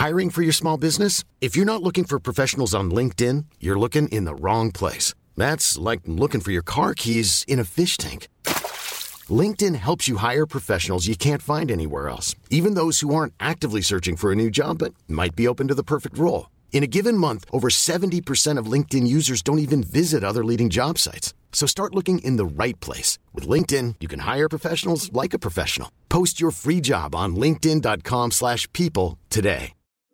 Hiring for your small business? If you're not looking for professionals on LinkedIn, you're looking in the wrong place. That's like looking for your car keys in a fish tank. LinkedIn helps you hire professionals you can't find anywhere else, even those who aren't actively searching for a new job but might be open to the perfect role. In a given month, over 70% of LinkedIn users don't even visit other leading job sites. So start looking in the right place. With LinkedIn, you can hire professionals like a professional. Post your free job on linkedin.com/people today.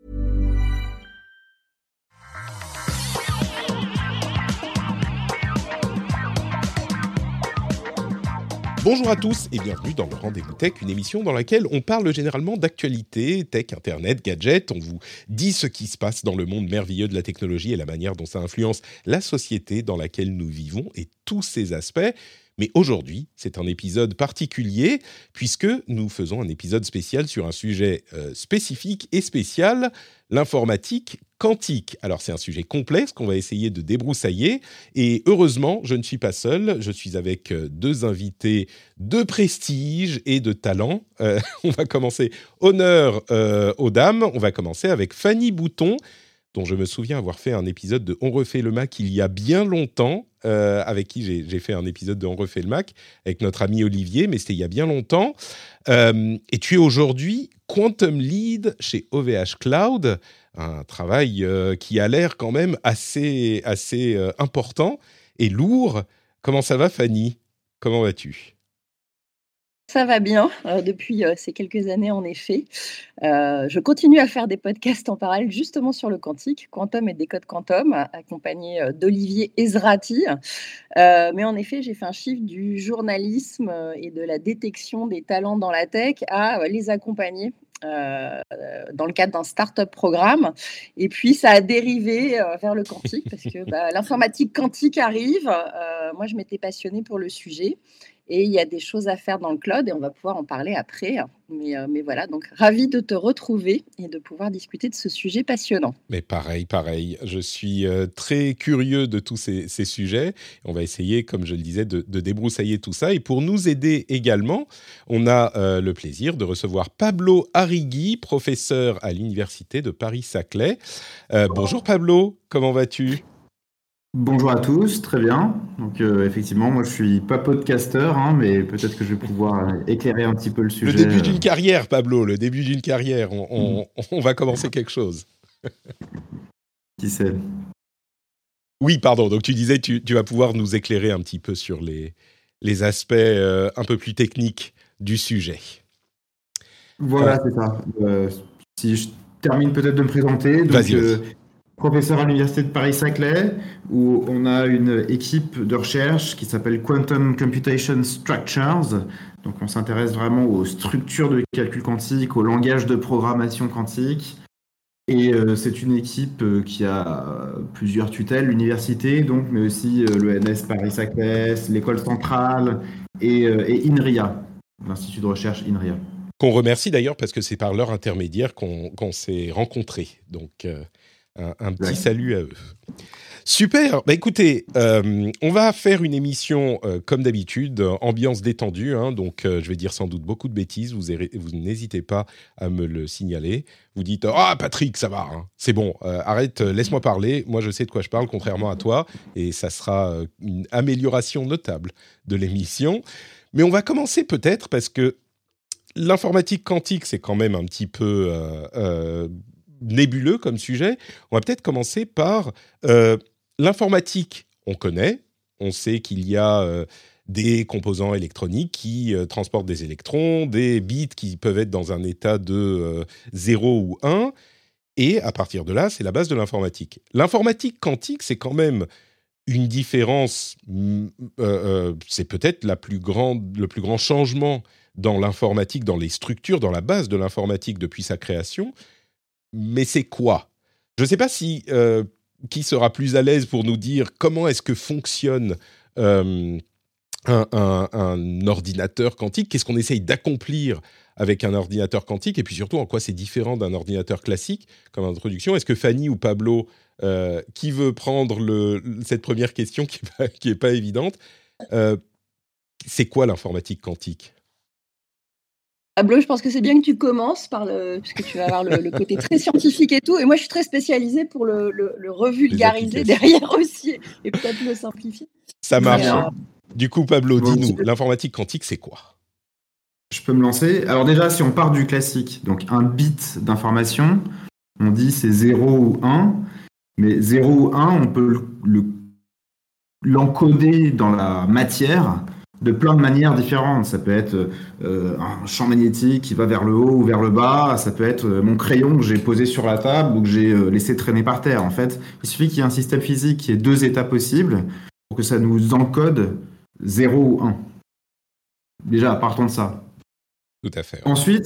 Bonjour à tous et bienvenue dans le Rendez-vous Tech, une émission dans laquelle on parle généralement d'actualité, tech, internet, gadgets. On vous dit ce qui se passe dans le monde merveilleux de la technologie et la manière dont ça influence la société dans laquelle nous vivons et tous ses aspects. Mais aujourd'hui, c'est un épisode particulier puisque nous faisons un épisode spécial sur un sujet spécifique et spécial, l'informatique quantique. Alors c'est un sujet complexe qu'on va essayer de débroussailler et heureusement, je ne suis pas seul, je suis avec deux invités de prestige et de talent. On va commencer, honneur aux dames, on va commencer avec Fanny Bouton, dont je me souviens avoir fait un épisode de On refait le Mac il y a bien longtemps, avec qui j'ai fait un épisode de On refait le Mac, avec notre ami Olivier, mais c'était il y a bien longtemps. Et tu es aujourd'hui Quantum Lead chez OVH Cloud, un travail qui a l'air quand même assez important et lourd. Comment ça va, Fanny ? Comment vas-tu ? Ça va bien, depuis ces quelques années en effet. Je continue à faire des podcasts en parallèle justement sur le quantique, Quantum et Décode Quantum, accompagné d'Olivier Ezrati. Mais en effet, j'ai fait un shift du journalisme et de la détection des talents dans la tech à les accompagner dans le cadre d'un start-up programme. Et puis, ça a dérivé vers le quantique parce que l'informatique quantique arrive. Moi, je m'étais passionnée pour le sujet. Et il y a des choses à faire dans le cloud et on va pouvoir en parler après. Mais voilà, donc ravie de te retrouver et de pouvoir discuter de ce sujet passionnant. Mais pareil. Je suis très curieux de tous ces sujets. On va essayer, comme je le disais, de débroussailler tout ça. Et pour nous aider également, on a le plaisir de recevoir Pablo Arrigui, professeur à l'Université de Paris-Saclay. Bonjour Pablo, comment vas-tu ? Bonjour à tous, très bien. Donc effectivement, moi je suis pas podcasteur, mais peut-être que je vais pouvoir éclairer un petit peu le sujet. Le début d'une carrière, Pablo, le début d'une carrière. On va commencer quelque chose. Qui sait ? Oui, pardon. Donc tu disais, tu vas pouvoir nous éclairer un petit peu sur les aspects un peu plus techniques du sujet. Voilà, c'est ça. Si je termine peut-être de me présenter. Donc, Vas-y. Professeur à l'Université de Paris-Saclay, où on a une équipe de recherche qui s'appelle Quantum Computation Structures. Donc on s'intéresse vraiment aux structures de calcul quantique, au langage de programmation quantique. Et c'est une équipe qui a plusieurs tutelles, l'université, donc, mais aussi l'ENS Paris-Saclay, l'école centrale et INRIA, l'Institut de recherche INRIA. Qu'on remercie d'ailleurs parce que c'est par leur intermédiaire qu'on s'est rencontrés. Donc un petit salut à eux. Super. Écoutez, on va faire une émission comme d'habitude, ambiance détendue. Donc, je vais dire sans doute beaucoup de bêtises. Vous n'hésitez pas à me le signaler. Vous dites Patrick, ça va, c'est bon. Arrête, laisse-moi parler. Moi, je sais de quoi je parle, contrairement à toi, et ça sera une amélioration notable de l'émission. Mais on va commencer peut-être parce que l'informatique quantique, c'est quand même un petit peu nébuleux comme sujet. On va peut-être commencer par l'informatique. On connaît, on sait qu'il y a des composants électroniques qui transportent des électrons, des bits qui peuvent être dans un état de 0 ou 1, et à partir de là, c'est la base de l'informatique. L'informatique quantique, c'est quand même une différence, c'est peut-être le plus grand changement dans l'informatique, dans les structures, dans la base de l'informatique depuis sa création. Mais c'est quoi ? Je ne sais pas si qui sera plus à l'aise pour nous dire comment est-ce que fonctionne un ordinateur quantique, qu'est-ce qu'on essaye d'accomplir avec un ordinateur quantique, et puis surtout en quoi c'est différent d'un ordinateur classique comme introduction. Est-ce que Fanny ou Pablo, qui veut prendre cette première question qui est pas évidente, c'est quoi l'informatique quantique ? Pablo, je pense que c'est bien que tu commences puisque tu vas avoir le côté très scientifique et tout. Et moi, je suis très spécialisée pour le revulgariser derrière aussi et peut-être le simplifier. Ça marche. Du coup, Pablo, dis-nous, l'informatique quantique, c'est quoi ? Je peux me lancer. Alors déjà, si on part du classique, donc un bit d'information, on dit c'est 0 ou 1. Mais 0 ou 1, on peut l'encoder dans la matière de plein de manières différentes. Ça peut être un champ magnétique qui va vers le haut ou vers le bas. Ça peut être mon crayon que j'ai posé sur la table ou que j'ai laissé traîner par terre. En fait, il suffit qu'il y ait un système physique qui ait 2 états possibles pour que ça nous encode 0 ou 1. Déjà, partons de ça. Tout à fait. Ensuite,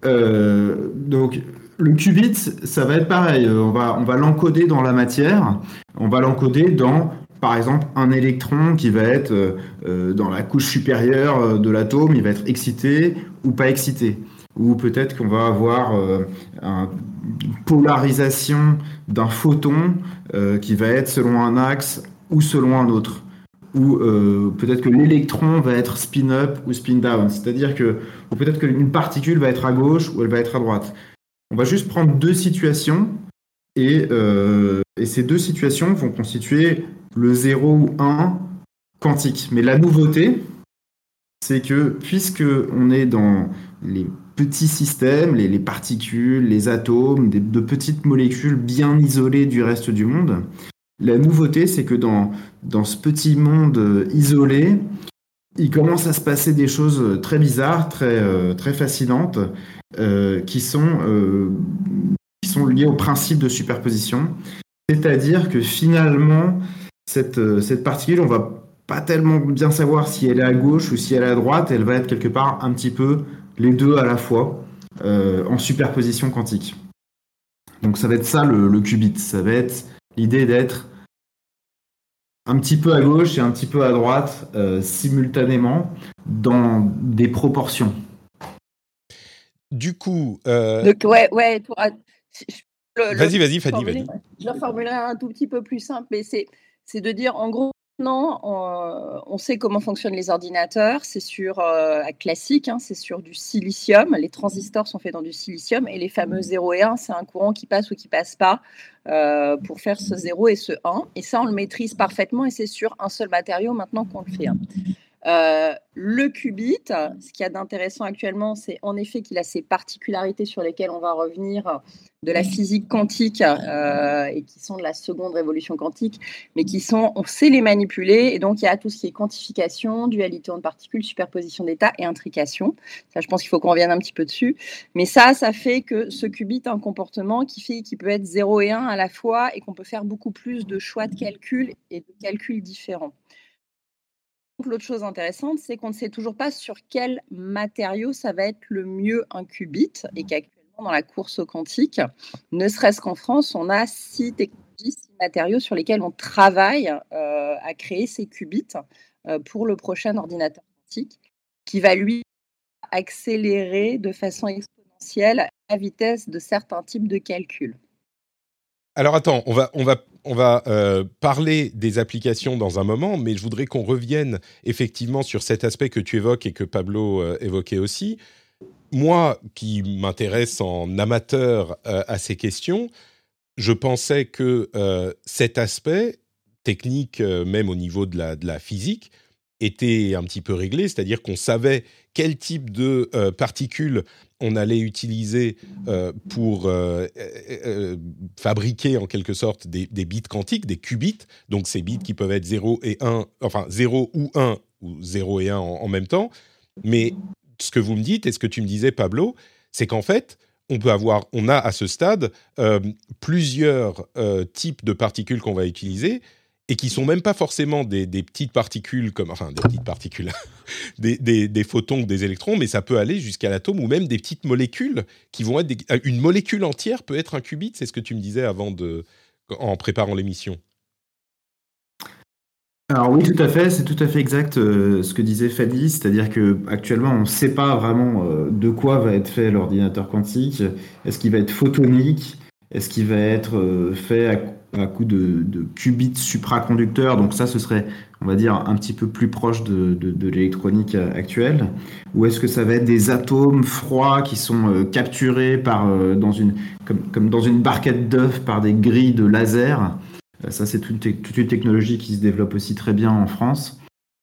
donc le qubit, ça va être pareil. On va l'encoder dans la matière. On va l'encoder dans, par exemple, un électron qui va être dans la couche supérieure de l'atome. Il va être excité ou pas excité. Ou peut-être qu'on va avoir une polarisation d'un photon qui va être selon un axe ou selon un autre. Ou peut-être que l'électron va être spin-up ou spin-down. C'est-à-dire ou peut-être qu'une particule va être à gauche ou elle va être à droite. On va juste prendre 2 situations et ces 2 situations vont constituer le 0 ou 1 quantique. Mais la nouveauté, c'est que puisque on est dans les petits systèmes, les particules, les atomes, de petites molécules bien isolées du reste du monde, la nouveauté, c'est que dans ce petit monde isolé, il commence à se passer des choses très bizarres, très fascinantes, qui sont liées au principe de superposition. C'est-à-dire que finalement, cette particule, on va pas tellement bien savoir si elle est à gauche ou si elle est à droite. Elle va être quelque part un petit peu les deux à la fois, en superposition quantique. Donc ça va être ça le qubit. Ça va être l'idée d'être un petit peu à gauche et un petit peu à droite simultanément dans des proportions. Du coup... Donc, ouais. Vas-y. Je le formulerai un tout petit peu plus simple, mais c'est de dire, en gros, maintenant, on sait comment fonctionnent les ordinateurs. C'est classique, c'est sur du silicium. Les transistors sont faits dans du silicium et les fameux 0 et 1, c'est un courant qui passe ou qui passe pas pour faire ce 0 et ce 1. Et ça, on le maîtrise parfaitement et c'est sur un seul matériau maintenant qu'on le fait. Le qubit, ce qu'il y a d'intéressant actuellement, c'est en effet qu'il a ces particularités sur lesquelles on va revenir de la physique quantique et qui sont de la seconde révolution quantique, mais on sait les manipuler et donc il y a tout ce qui est quantification, dualité ondes particules, superposition d'états et intrication. Ça, je pense qu'il faut qu'on revienne un petit peu dessus. Mais ça fait que ce qubit a un comportement qui peut être 0 et 1 à la fois et qu'on peut faire beaucoup plus de choix de calcul et de calculs différents. L'autre chose intéressante, c'est qu'on ne sait toujours pas sur quel matériau ça va être le mieux un qubit et qu'actuellement, dans la course au quantique, ne serait-ce qu'en France, on a 6 technologies, 6 matériaux sur lesquels on travaille à créer ces qubits pour le prochain ordinateur quantique qui va, lui, accélérer de façon exponentielle la vitesse de certains types de calculs. Alors attends, on va parler des applications dans un moment, mais je voudrais qu'on revienne effectivement sur cet aspect que tu évoques et que Pablo évoquait aussi. Moi, qui m'intéresse en amateur à ces questions, je pensais que cet aspect technique, même au niveau de la physique, était un petit peu réglé, c'est-à-dire qu'on savait quel type de particules on allait utiliser pour fabriquer en quelque sorte des bits quantiques, des qubits, donc ces bits qui peuvent être 0 et 1, enfin 0 ou 1 ou 0 et 1 en même temps. Mais ce que vous me dites et ce que tu me disais, Pablo, c'est qu'en fait, on a à ce stade plusieurs types de particules qu'on va utiliser et qui sont même pas forcément des petites particules des photons ou des électrons, mais ça peut aller jusqu'à l'atome ou même des petites molécules qui vont être une molécule entière peut être un qubit. C'est ce que tu me disais en préparant l'émission. Alors oui, tout à fait, c'est tout à fait exact ce que disait Fanny, c'est-à-dire qu'actuellement on ne sait pas vraiment de quoi va être fait l'ordinateur quantique. Est-ce qu'il va être photonique? Est-ce qu'il va être fait à coup de qubits supraconducteurs? Donc ça, ce serait on va dire, un petit peu plus proche de l'électronique actuelle? Ou est-ce que ça va être des atomes froids qui sont capturés comme dans une barquette d'œufs par des grilles de laser? Ça, c'est toute une technologie qui se développe aussi très bien en France.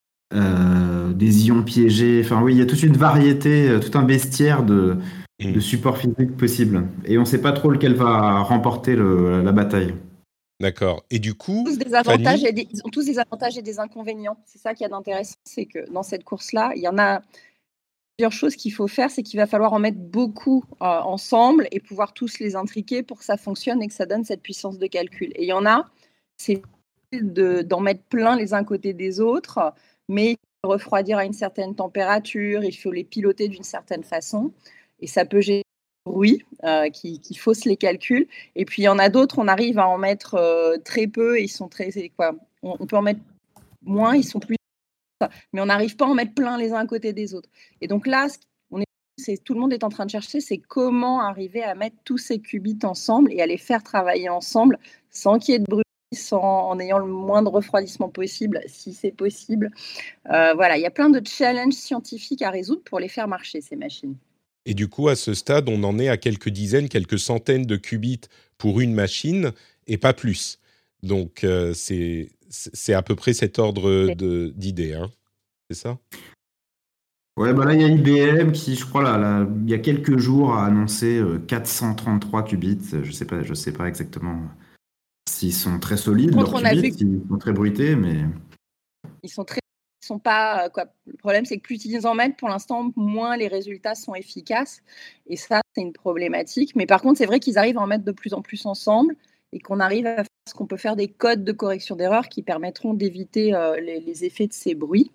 Des ions piégés, enfin oui, il y a toute une variété, tout un bestiaire de supports physiques possibles. Et on ne sait pas trop lequel va remporter la bataille. D'accord. Et du coup, Ils ont tous des avantages et des inconvénients. C'est ça qui est intéressant, c'est que dans cette course-là, il y en a plusieurs choses qu'il faut faire, c'est qu'il va falloir en mettre beaucoup ensemble et pouvoir tous les intriquer pour que ça fonctionne et que ça donne cette puissance de calcul. Et il y en a, c'est d'en mettre plein les uns côté des autres, mais il faut refroidir à une certaine température, il faut les piloter d'une certaine façon, et ça peut générer du bruit qui fausse les calculs. Et puis il y en a d'autres, on arrive à en mettre très peu, et ils sont on peut en mettre moins, ils sont plus, mais on n'arrive pas à en mettre plein les uns à côté des autres. Et donc là, tout le monde est en train de chercher, c'est comment arriver à mettre tous ces qubits ensemble et à les faire travailler ensemble sans qu'il y ait de bruit, en ayant le moins de refroidissement possible, si c'est possible. Voilà, il y a plein de challenges scientifiques à résoudre pour les faire marcher, ces machines. Et du coup, à ce stade, on en est à quelques dizaines, quelques centaines de qubits pour une machine et pas plus. Donc, c'est à peu près cet ordre d'idées, hein. C'est ça ? Ouais, bah là, il y a IBM qui, je crois, là, il y a quelques jours, a annoncé 433 qubits. Je sais pas exactement s'ils sont très solides, leurs qubits, s'ils sont très bruités, mais... Ils sont pas... Le problème, c'est que plus ils en mettent, pour l'instant, moins les résultats sont efficaces. Et ça, c'est une problématique. Mais par contre, c'est vrai qu'ils arrivent à en mettre de plus en plus ensemble et qu'on arrive à faire ce qu'on peut faire des codes de correction d'erreur qui permettront d'éviter les effets de ces bruits.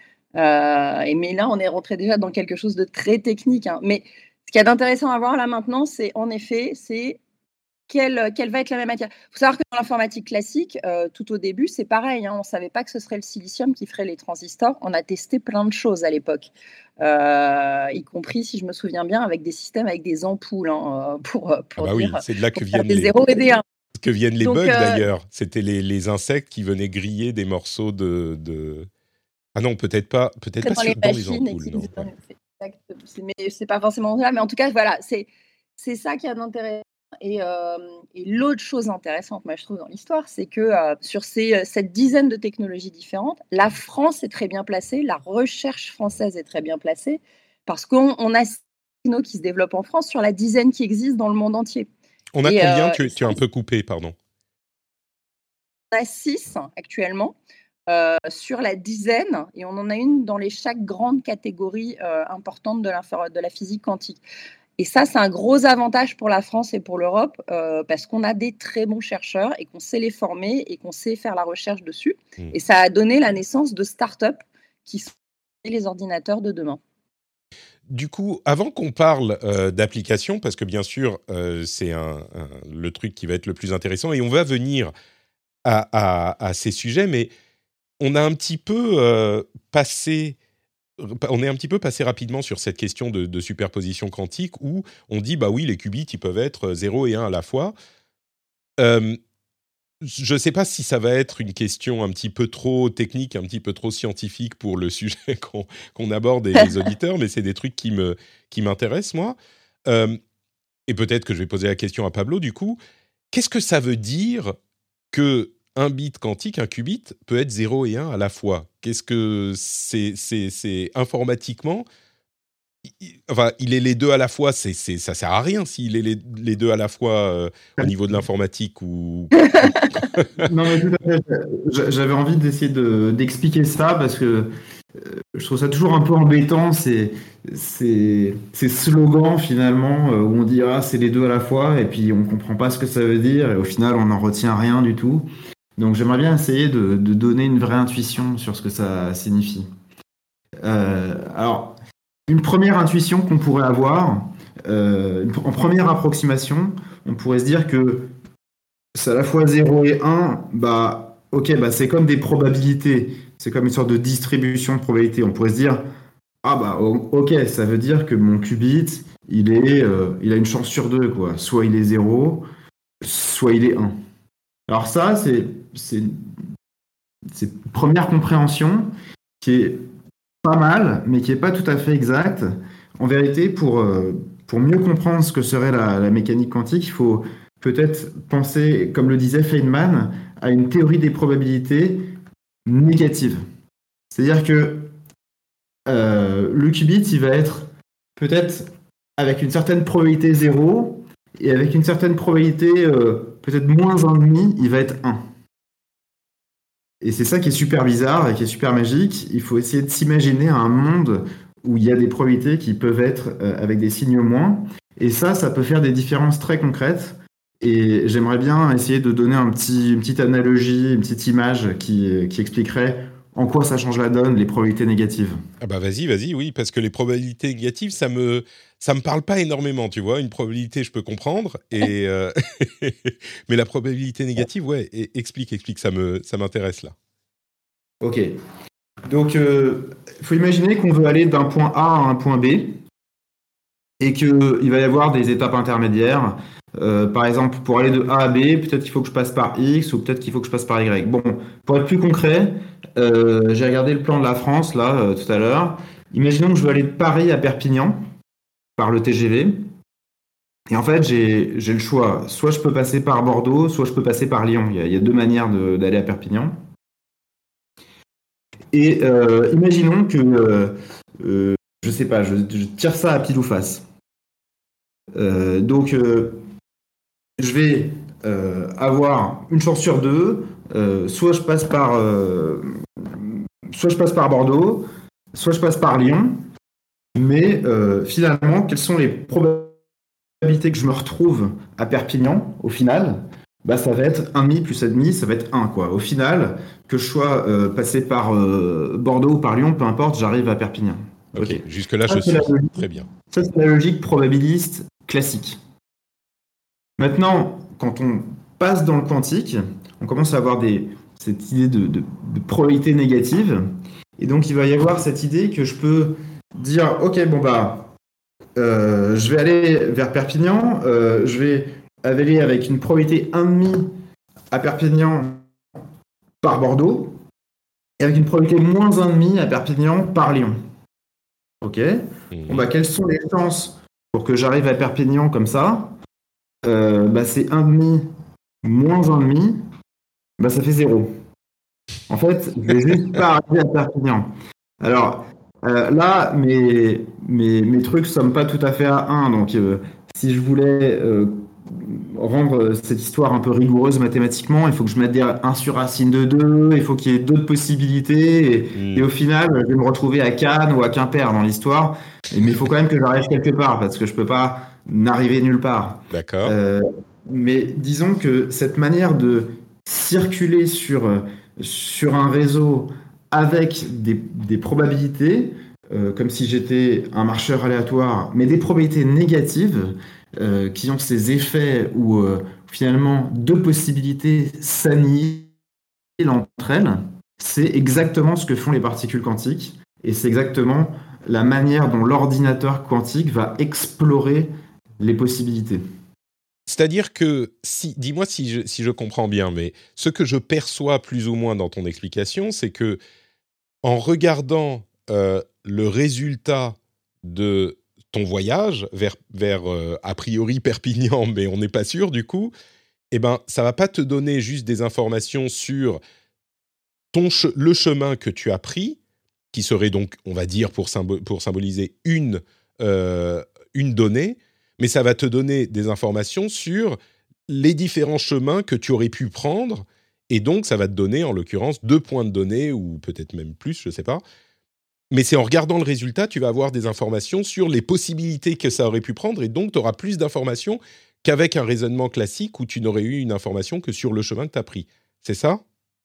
Mais là, on est rentré déjà dans quelque chose de très technique, hein. Mais ce qu'il y a d'intéressant à voir là maintenant, c'est en effet, quelle va être la même matière. Il faut savoir que dans l'informatique classique, tout au début, c'est pareil, hein, on ne savait pas que ce serait le silicium qui ferait les transistors. On a testé plein de choses à l'époque, y compris, si je me souviens bien, avec des systèmes avec des ampoules, hein, pour oui, c'est de là que viennent des 0 et des 1. Que viennent les bugs d'ailleurs. C'était les insectes qui venaient griller des morceaux de... Ah non, peut-être pas dans les ampoules. Non, mais c'est pas forcément ça. Mais en tout cas, voilà, c'est ça qui est intéressant. Et l'autre chose intéressante, moi, je trouve, dans l'histoire, c'est que sur cette dizaine de technologies différentes, la France est très bien placée, la recherche française est très bien placée, parce qu'on a ces technos qui se développent en France sur la dizaine qui existent dans le monde entier. On a combien tu as un peu coupé, pardon. On a 6 actuellement. Sur la dizaine, et on en a une dans chaque grande catégorie importante de la physique quantique. Et ça, c'est un gros avantage pour la France et pour l'Europe, parce qu'on a des très bons chercheurs et qu'on sait les former et qu'on sait faire la recherche dessus. Et ça a donné la naissance de start-up qui sont les ordinateurs de demain. Du coup, avant qu'on parle d'applications, parce que bien sûr, c'est le truc qui va être le plus intéressant, et on va venir à ces sujets, mais on est un petit peu passé rapidement sur cette question de superposition quantique où on dit, bah oui, les qubits, ils peuvent être 0 et 1 à la fois. Je ne sais pas si ça va être une question un petit peu trop technique, un petit peu trop scientifique pour le sujet qu'on aborde et les auditeurs, mais c'est des trucs qui m'intéressent, moi. Et peut-être que je vais poser la question à Pablo, du coup. Qu'est-ce que ça veut dire que un bit quantique, un qubit, peut être 0 et 1 à la fois? Qu'est-ce que c'est informatiquement? Enfin, il est les deux à la fois, ça sert à rien s'il est les deux à la fois au niveau de l'informatique ou... Non, mais tout à fait. J'avais envie d'essayer d'expliquer ça parce que je trouve ça toujours un peu embêtant, ces slogans finalement où on dit « Ah, c'est les deux à la fois » et puis on ne comprend pas ce que ça veut dire et au final, on n'en retient rien du tout. Donc j'aimerais bien essayer de donner une vraie intuition sur ce que ça signifie. Alors, une première intuition qu'on pourrait avoir, en première approximation, on pourrait se dire que c'est à la fois 0 et 1, bah, c'est comme des probabilités, c'est comme une sorte de distribution de probabilités. On pourrait se dire, ah bah ok, ça veut dire que mon qubit, il a une chance sur 2, quoi. Soit il est 0, soit il est 1. Alors ça, c'est cette première compréhension qui est pas mal, mais qui n'est pas tout à fait exacte. En vérité, pour mieux comprendre ce que serait la mécanique quantique, il faut peut-être penser, comme le disait Feynman, à une théorie des probabilités négative. C'est-à-dire que le qubit, il va être peut-être avec une certaine probabilité 0, et avec une certaine probabilité peut-être moins 1,5, il va être 1. Et c'est ça qui est super bizarre et qui est super magique. Il faut essayer de s'imaginer un monde où il y a des probabilités qui peuvent être avec des signes moins. Et ça peut faire des différences très concrètes. Et j'aimerais bien essayer de donner une petite analogie, une petite image qui expliquerait en quoi ça change la donne, les probabilités négatives. Ah bah vas-y, oui, parce que les probabilités négatives, ça me parle pas énormément, tu vois. Une probabilité, je peux comprendre, et mais la probabilité négative, ouais, explique, ça m'intéresse là. Ok. Donc, il faut imaginer qu'on veut aller d'un point A à un point B, et qu'il va y avoir des étapes intermédiaires. Par exemple, pour aller de A à B, peut-être qu'il faut que je passe par X ou peut-être qu'il faut que je passe par Y. Bon, pour être plus concret, j'ai regardé le plan de la France là tout à l'heure. Imaginons que je veux aller de Paris à Perpignan par le TGV. Et en fait, j'ai le choix. Soit je peux passer par Bordeaux, soit je peux passer par Lyon. Il y a deux manières d'aller à Perpignan. Et imaginons que, je sais pas, je tire ça à pile ou face. Donc, je vais avoir une chance sur deux. Soit je passe par Bordeaux, soit je passe par Lyon. Mais finalement, quelles sont les probabilités que je me retrouve à Perpignan au final? Bah, ça va être 1,5 plus 1,5, ça va être 1, quoi. Au final, que je sois passé par Bordeaux ou par Lyon, peu importe, j'arrive à Perpignan. Ok, jusque-là, je suis très bien. Ça, c'est la logique probabiliste classique. Maintenant, quand on passe dans le quantique, on commence à avoir cette idée de probabilité négative. Et donc, il va y avoir cette idée que je peux dire, ok, bon bah, je vais aller vers Perpignan, je vais aller avec une probabilité 1,5 à Perpignan par Bordeaux, et avec une probabilité moins 1,5 à Perpignan par Lyon. Ok. Bon bah, quelles sont les chances pour que j'arrive à Perpignan comme ça? Bah, c'est 1,5 moins 1,5, bah, ça fait 0. En fait, je vais juste pas arriver à Perpignan. Alors, là, mes trucs ne somme pas tout à fait à 1. Donc, si je voulais rendre cette histoire un peu rigoureuse mathématiquement, il faut que je mette des 1 sur racine de 2, il faut qu'il y ait d'autres possibilités. Et au final, je vais me retrouver à Cannes ou à Quimper dans l'histoire. Mais il faut quand même que j'arrive quelque part, parce que je ne peux pas n'arriver nulle part. D'accord. Mais disons que cette manière de circuler sur un réseau avec des probabilités, comme si j'étais un marcheur aléatoire, mais des probabilités négatives qui ont ces effets où finalement deux possibilités s'annihilent entre elles, c'est exactement ce que font les particules quantiques, et c'est exactement la manière dont l'ordinateur quantique va explorer les possibilités. C'est-à-dire que, dis-moi si je comprends bien, mais ce que je perçois plus ou moins dans ton explication, c'est que en regardant le résultat de ton voyage vers a priori Perpignan, mais on n'est pas sûr du coup, eh ben, ça va pas te donner juste des informations sur le chemin que tu as pris, qui serait donc, on va dire, pour symboliser une donnée, mais ça va te donner des informations sur les différents chemins que tu aurais pu prendre, et donc ça va te donner, en l'occurrence, 2 points de données, ou peut-être même plus, je ne sais pas. Mais c'est en regardant le résultat, tu vas avoir des informations sur les possibilités que ça aurait pu prendre, et donc tu auras plus d'informations qu'avec un raisonnement classique où tu n'aurais eu une information que sur le chemin que tu as pris. C'est ça ?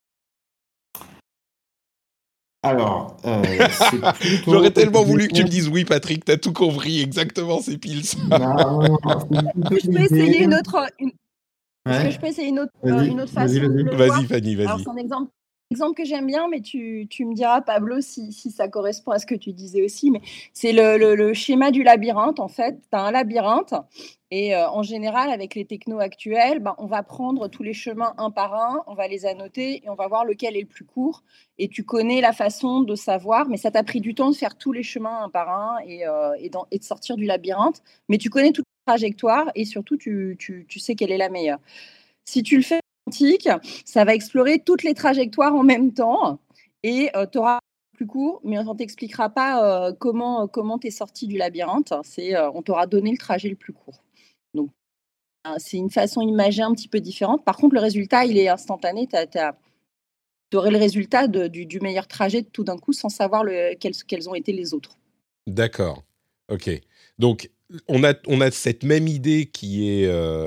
Alors, j'aurais tellement voulu que tu me dises oui, Patrick, t'as tout compris, exactement, c'est pile ça. Je peux essayer une autre. Est-ce que je peux essayer une autre façon de le voir? Vas-y, Fanny, vas-y. Alors, son exemple exemple que j'aime bien, mais tu me diras, Pablo, si ça correspond à ce que tu disais aussi, mais c'est le schéma du labyrinthe, en fait. Tu as un labyrinthe et en général, avec les technos actuels, on va prendre tous les chemins un par un, on va les annoter et on va voir lequel est le plus court. Et tu connais la façon de savoir, mais ça t'a pris du temps de faire tous les chemins un par un et de sortir du labyrinthe. Mais tu connais toute la trajectoire et surtout, tu sais quelle est la meilleure. Si tu le fais quantique, ça va explorer toutes les trajectoires en même temps et tu auras plus court, mais on ne t'expliquera pas comment tu es sorti du labyrinthe. On t'aura donné le trajet le plus court. Donc, c'est une façon imagée un petit peu différente. Par contre, le résultat, il est instantané. Tu aurais le résultat du meilleur trajet tout d'un coup sans savoir quels ont été les autres. D'accord. OK. Donc, on a cette même idée qui est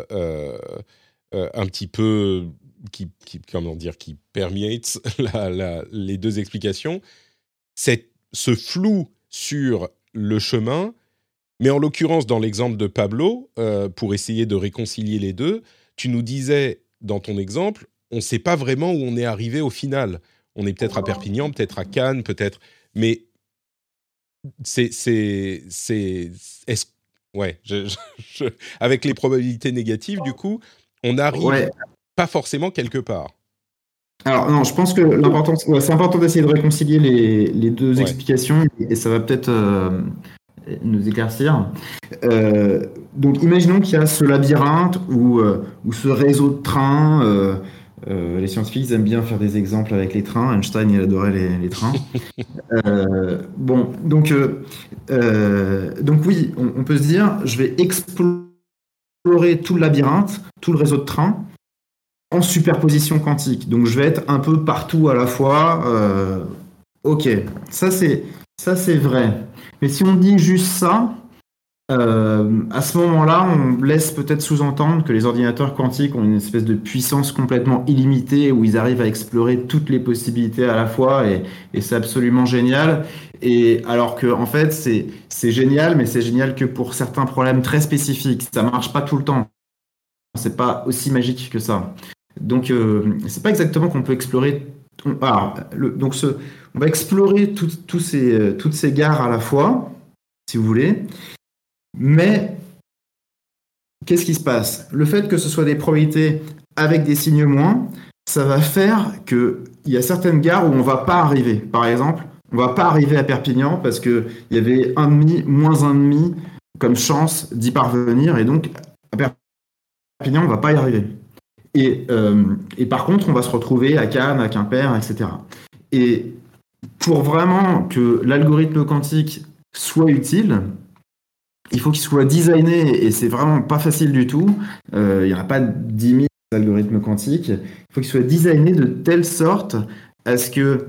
un petit peu... comment dire, qui permeate les deux explications. Ce flou sur le chemin, mais en l'occurrence, dans l'exemple de Pablo, pour essayer de réconcilier les deux, tu nous disais, dans ton exemple, on ne sait pas vraiment où on est arrivé au final. On est peut-être à Perpignan, peut-être à Cannes, peut-être... Mais avec les probabilités négatives, du coup, on n'arrive pas forcément quelque part. Alors non, je pense que c'est important d'essayer de réconcilier les deux explications et ça va peut-être nous éclaircir. Donc imaginons qu'il y a ce labyrinthe ou ce réseau de trains. Les scientifiques aiment bien faire des exemples avec les trains. Einstein, il adorait les trains. Donc oui, on peut se dire, je vais explorer tout le labyrinthe, tout le réseau de trains, en superposition quantique. Donc je vais être un peu partout à la fois. Ok, ça c'est vrai. Mais si on dit juste ça, à ce moment-là, on laisse peut-être sous-entendre que les ordinateurs quantiques ont une espèce de puissance complètement illimitée où ils arrivent à explorer toutes les possibilités à la fois et c'est absolument génial. Et alors que en fait c'est génial, mais c'est génial que pour certains problèmes très spécifiques. Ça marche pas tout le temps. C'est pas aussi magique que ça. Donc, c'est pas exactement qu'on peut explorer. On va explorer toutes ces gares à la fois, si vous voulez. Mais qu'est-ce qui se passe? Le fait que ce soit des probabilités avec des signes moins, ça va faire qu'il y a certaines gares où on va pas arriver. Par exemple, on va pas arriver à Perpignan parce qu'il y avait 1,5, moins 1,5 comme chance d'y parvenir. Et donc, à Perpignan, on va pas y arriver. Et par contre, on va se retrouver à Cannes, à Quimper, etc. Et pour vraiment que l'algorithme quantique soit utile, il faut qu'il soit designé, et c'est vraiment pas facile du tout. Il n'y en a pas 10 000 algorithmes quantiques. Il faut qu'il soit designé de telle sorte à ce que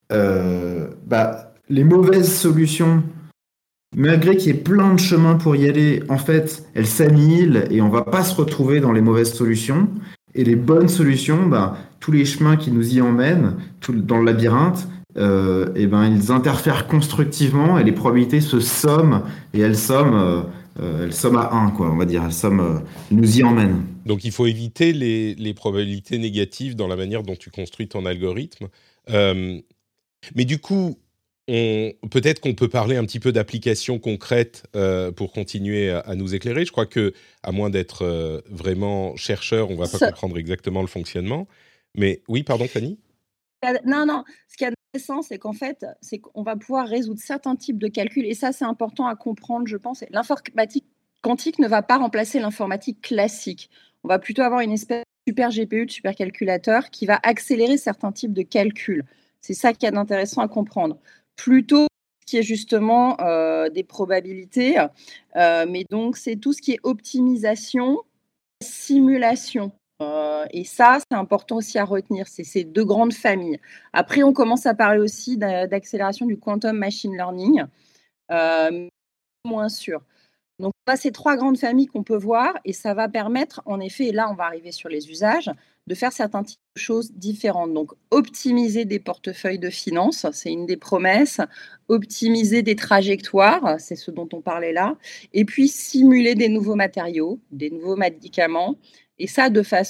les mauvaises solutions, malgré qu'il y ait plein de chemins pour y aller, en fait, elles s'annihilent et on va pas se retrouver dans les mauvaises solutions. Et les bonnes solutions, tous les chemins qui nous y emmènent, dans le labyrinthe, ils interfèrent constructivement et les probabilités se somment et elles somment à 1, quoi, on va dire. Elles nous y emmènent. Donc il faut éviter les probabilités négatives dans la manière dont tu construis ton algorithme. Mais du coup, peut-être qu'on peut parler un petit peu d'applications concrètes pour continuer à nous éclairer. Je crois que, à moins d'être vraiment chercheur, on ne va pas comprendre exactement le fonctionnement. Mais oui, pardon, Fanny ? Non. Ce qui est intéressant, c'est qu'en fait, on va pouvoir résoudre certains types de calculs. Et ça, c'est important à comprendre, je pense. L'informatique quantique ne va pas remplacer l'informatique classique. On va plutôt avoir une espèce de super GPU, de supercalculateur, qui va accélérer certains types de calculs. C'est ça qui est intéressant à comprendre. Plutôt qui est justement des probabilités. Mais donc, c'est tout ce qui est optimisation, simulation. Et ça, c'est important aussi à retenir. C'est ces deux grandes familles. Après, on commence à parler aussi d'accélération du quantum machine learning, moins sûr. Donc, là, c'est trois grandes familles qu'on peut voir et ça va permettre, en effet, et là, on va arriver sur les usages, de faire certains types de choses différentes. Donc, optimiser des portefeuilles de finances, c'est une des promesses. Optimiser des trajectoires, c'est ce dont on parlait là. Et puis, simuler des nouveaux matériaux, des nouveaux médicaments. Et ça, de façon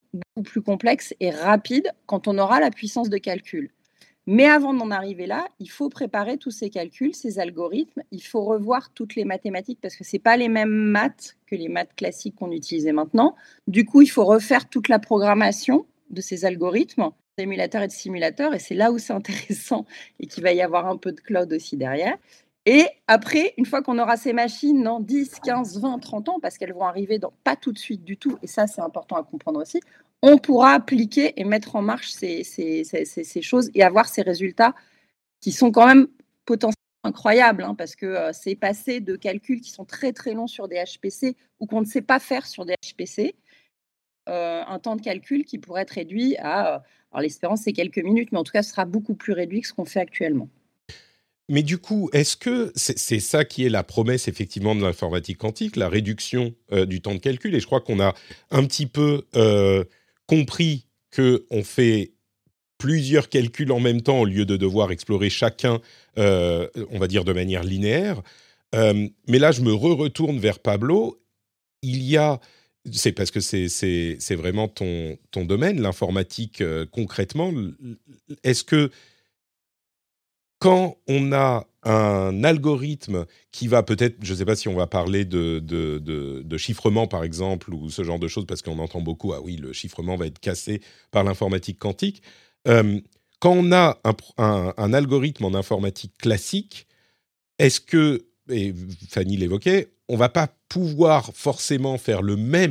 beaucoup plus complexe et rapide quand on aura la puissance de calcul. Mais avant d'en arriver là, il faut préparer tous ces calculs, ces algorithmes. Il faut revoir toutes les mathématiques parce que ce n'est pas les mêmes maths que les maths classiques qu'on utilisait maintenant. Du coup, il faut refaire toute la programmation de ces algorithmes, d'émulateurs et de simulateurs. Et c'est là où c'est intéressant et qu'il va y avoir un peu de cloud aussi derrière. Et après, une fois qu'on aura ces machines dans 10, 15, 20, 30 ans, parce qu'elles vont arriver pas tout de suite du tout, et ça, c'est important à comprendre aussi, on pourra appliquer et mettre en marche ces choses et avoir ces résultats qui sont quand même potentiellement incroyables, hein, parce que c'est passé de calculs qui sont très, très longs sur des HPC ou qu'on ne sait pas faire sur des HPC, un temps de calcul qui pourrait être réduit à... alors l'espérance, c'est quelques minutes, mais en tout cas, ce sera beaucoup plus réduit que ce qu'on fait actuellement. Mais du coup, est-ce que c'est ça qui est la promesse effectivement de l'informatique quantique, la réduction du temps de calcul? Et je crois qu'on a un petit peu compris qu'on fait plusieurs calculs en même temps au lieu de devoir explorer chacun, on va dire, de manière linéaire. Mais là, je me retourne vers Pablo. C'est parce que c'est vraiment ton domaine, l'informatique concrètement. Est-ce que quand on a un algorithme qui va peut-être, je ne sais pas si on va parler de chiffrement par exemple ou ce genre de choses parce qu'on entend beaucoup, ah oui, le chiffrement va être cassé par l'informatique quantique. Quand on a un algorithme en informatique classique, est-ce que, et Fanny l'évoquait, on ne va pas pouvoir forcément faire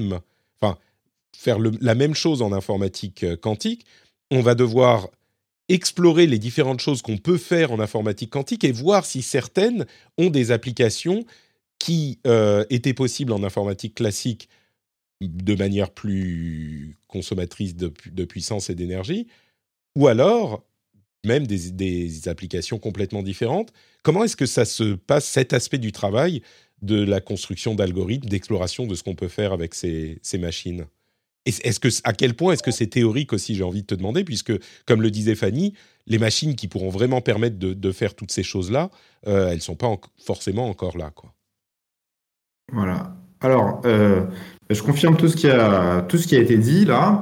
la même chose en informatique quantique? On va devoir explorer les différentes choses qu'on peut faire en informatique quantique et voir si certaines ont des applications qui étaient possibles en informatique classique de manière plus consommatrice de puissance et d'énergie, ou alors même des applications complètement différentes. Comment est-ce que ça se passe, cet aspect du travail de la construction d'algorithmes, d'exploration de ce qu'on peut faire avec ces machines? À quel point est-ce que c'est théorique aussi, j'ai envie de te demander, puisque, comme le disait Fanny, les machines qui pourront vraiment permettre de faire toutes ces choses-là, elles ne sont pas forcément encore là, quoi. Voilà. Alors, je confirme tout ce qui a été dit là.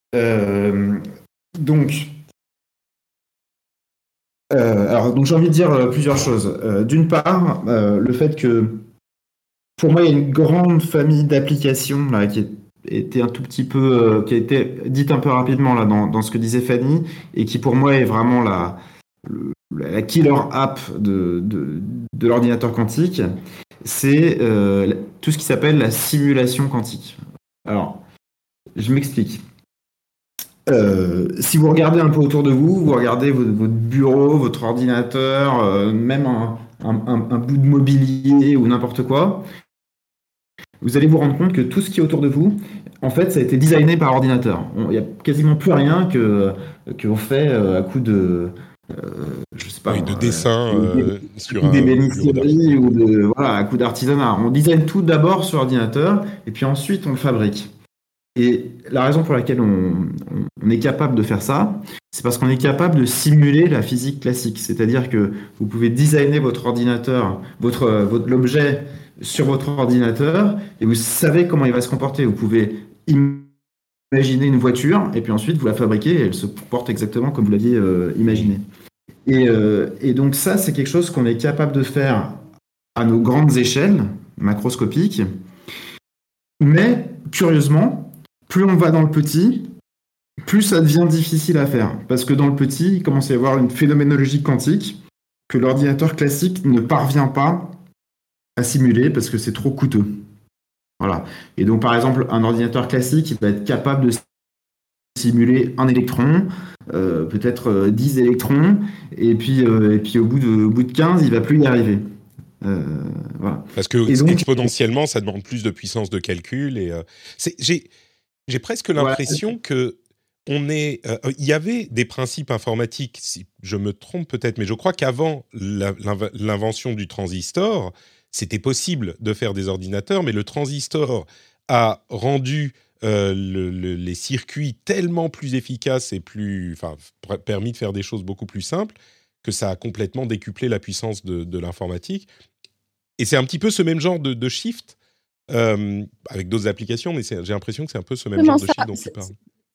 Donc, j'ai envie de dire plusieurs choses. D'une part, le fait que, pour moi, il y a une grande famille d'applications là qui était un tout petit peu, qui a été dite un peu rapidement là dans ce que disait Fanny et qui pour moi est vraiment la killer app de l'ordinateur quantique, c'est tout ce qui s'appelle la simulation quantique. Alors, je m'explique. Si vous regardez un peu autour de vous, vous regardez votre bureau, votre ordinateur, même un bout de mobilier ou n'importe quoi, vous allez vous rendre compte que tout ce qui est autour de vous, en fait, ça a été designé par ordinateur. Il n'y a quasiment plus rien qu'on fait à coup de... je sais pas. Oui, de dessin sur des bénisseries ou à coup d'artisanat. On design tout d'abord sur ordinateur et puis ensuite on le fabrique. Et la raison pour laquelle on est capable de faire ça, c'est parce qu'on est capable de simuler la physique classique. C'est-à-dire que vous pouvez designer votre ordinateur, l'objet sur votre ordinateur, et vous savez comment il va se comporter. Vous pouvez imaginer une voiture, et puis ensuite vous la fabriquez, et elle se comporte exactement comme vous l'aviez imaginé. Et donc ça, c'est quelque chose qu'on est capable de faire à nos grandes échelles macroscopiques. Mais, curieusement, plus on va dans le petit, plus ça devient difficile à faire. Parce que dans le petit, il commence à y avoir une phénoménologie quantique que l'ordinateur classique ne parvient pas à simuler parce que c'est trop coûteux. Voilà. Et donc, par exemple, un ordinateur classique, il va être capable de simuler un électron, peut-être 10 électrons, et puis au bout de 15, il ne va plus y arriver. Voilà. Parce que donc, exponentiellement, ça demande plus de puissance de calcul. Et j'ai presque l'impression que il y avait des principes informatiques, si je me trompe peut-être, mais je crois qu'avant l'invention du transistor, c'était possible de faire des ordinateurs, mais le transistor a rendu les circuits tellement plus efficaces et permis de faire des choses beaucoup plus simples que ça a complètement décuplé la puissance de l'informatique. Et c'est un petit peu ce même genre de shift, avec d'autres applications, mais j'ai l'impression que c'est un peu ce même genre de shift dont tu parles.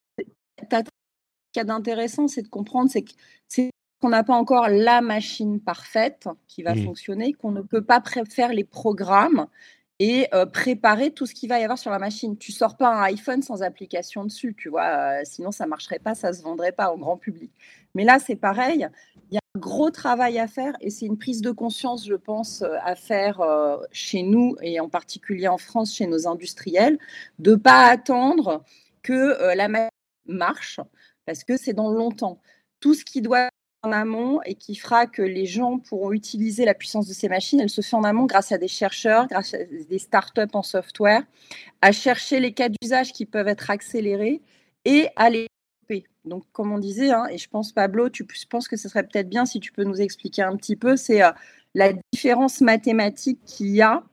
qu'il y a d'intéressant, c'est de comprendre, c'est qu'on n'a pas encore la machine parfaite qui va fonctionner, qu'on ne peut pas faire les programmes et préparer tout ce qu'il va y avoir sur la machine. Tu sors pas un iPhone sans application dessus, tu vois, sinon ça marcherait pas, ça se vendrait pas au grand public. Mais là, c'est pareil, il y a un gros travail à faire et c'est une prise de conscience, je pense, à faire chez nous et en particulier en France, chez nos industriels, de pas attendre que la machine marche parce que c'est dans longtemps. Tout ce qui doit en amont et qui fera que les gens pourront utiliser la puissance de ces machines, elle se fait en amont grâce à des chercheurs, grâce à des startups en software, à chercher les cas d'usage qui peuvent être accélérés et à les développer. Donc, comme on disait, et je pense, Pablo, je pense que ce serait peut-être bien si tu peux nous expliquer un petit peu, c'est la différence mathématique qu'il y a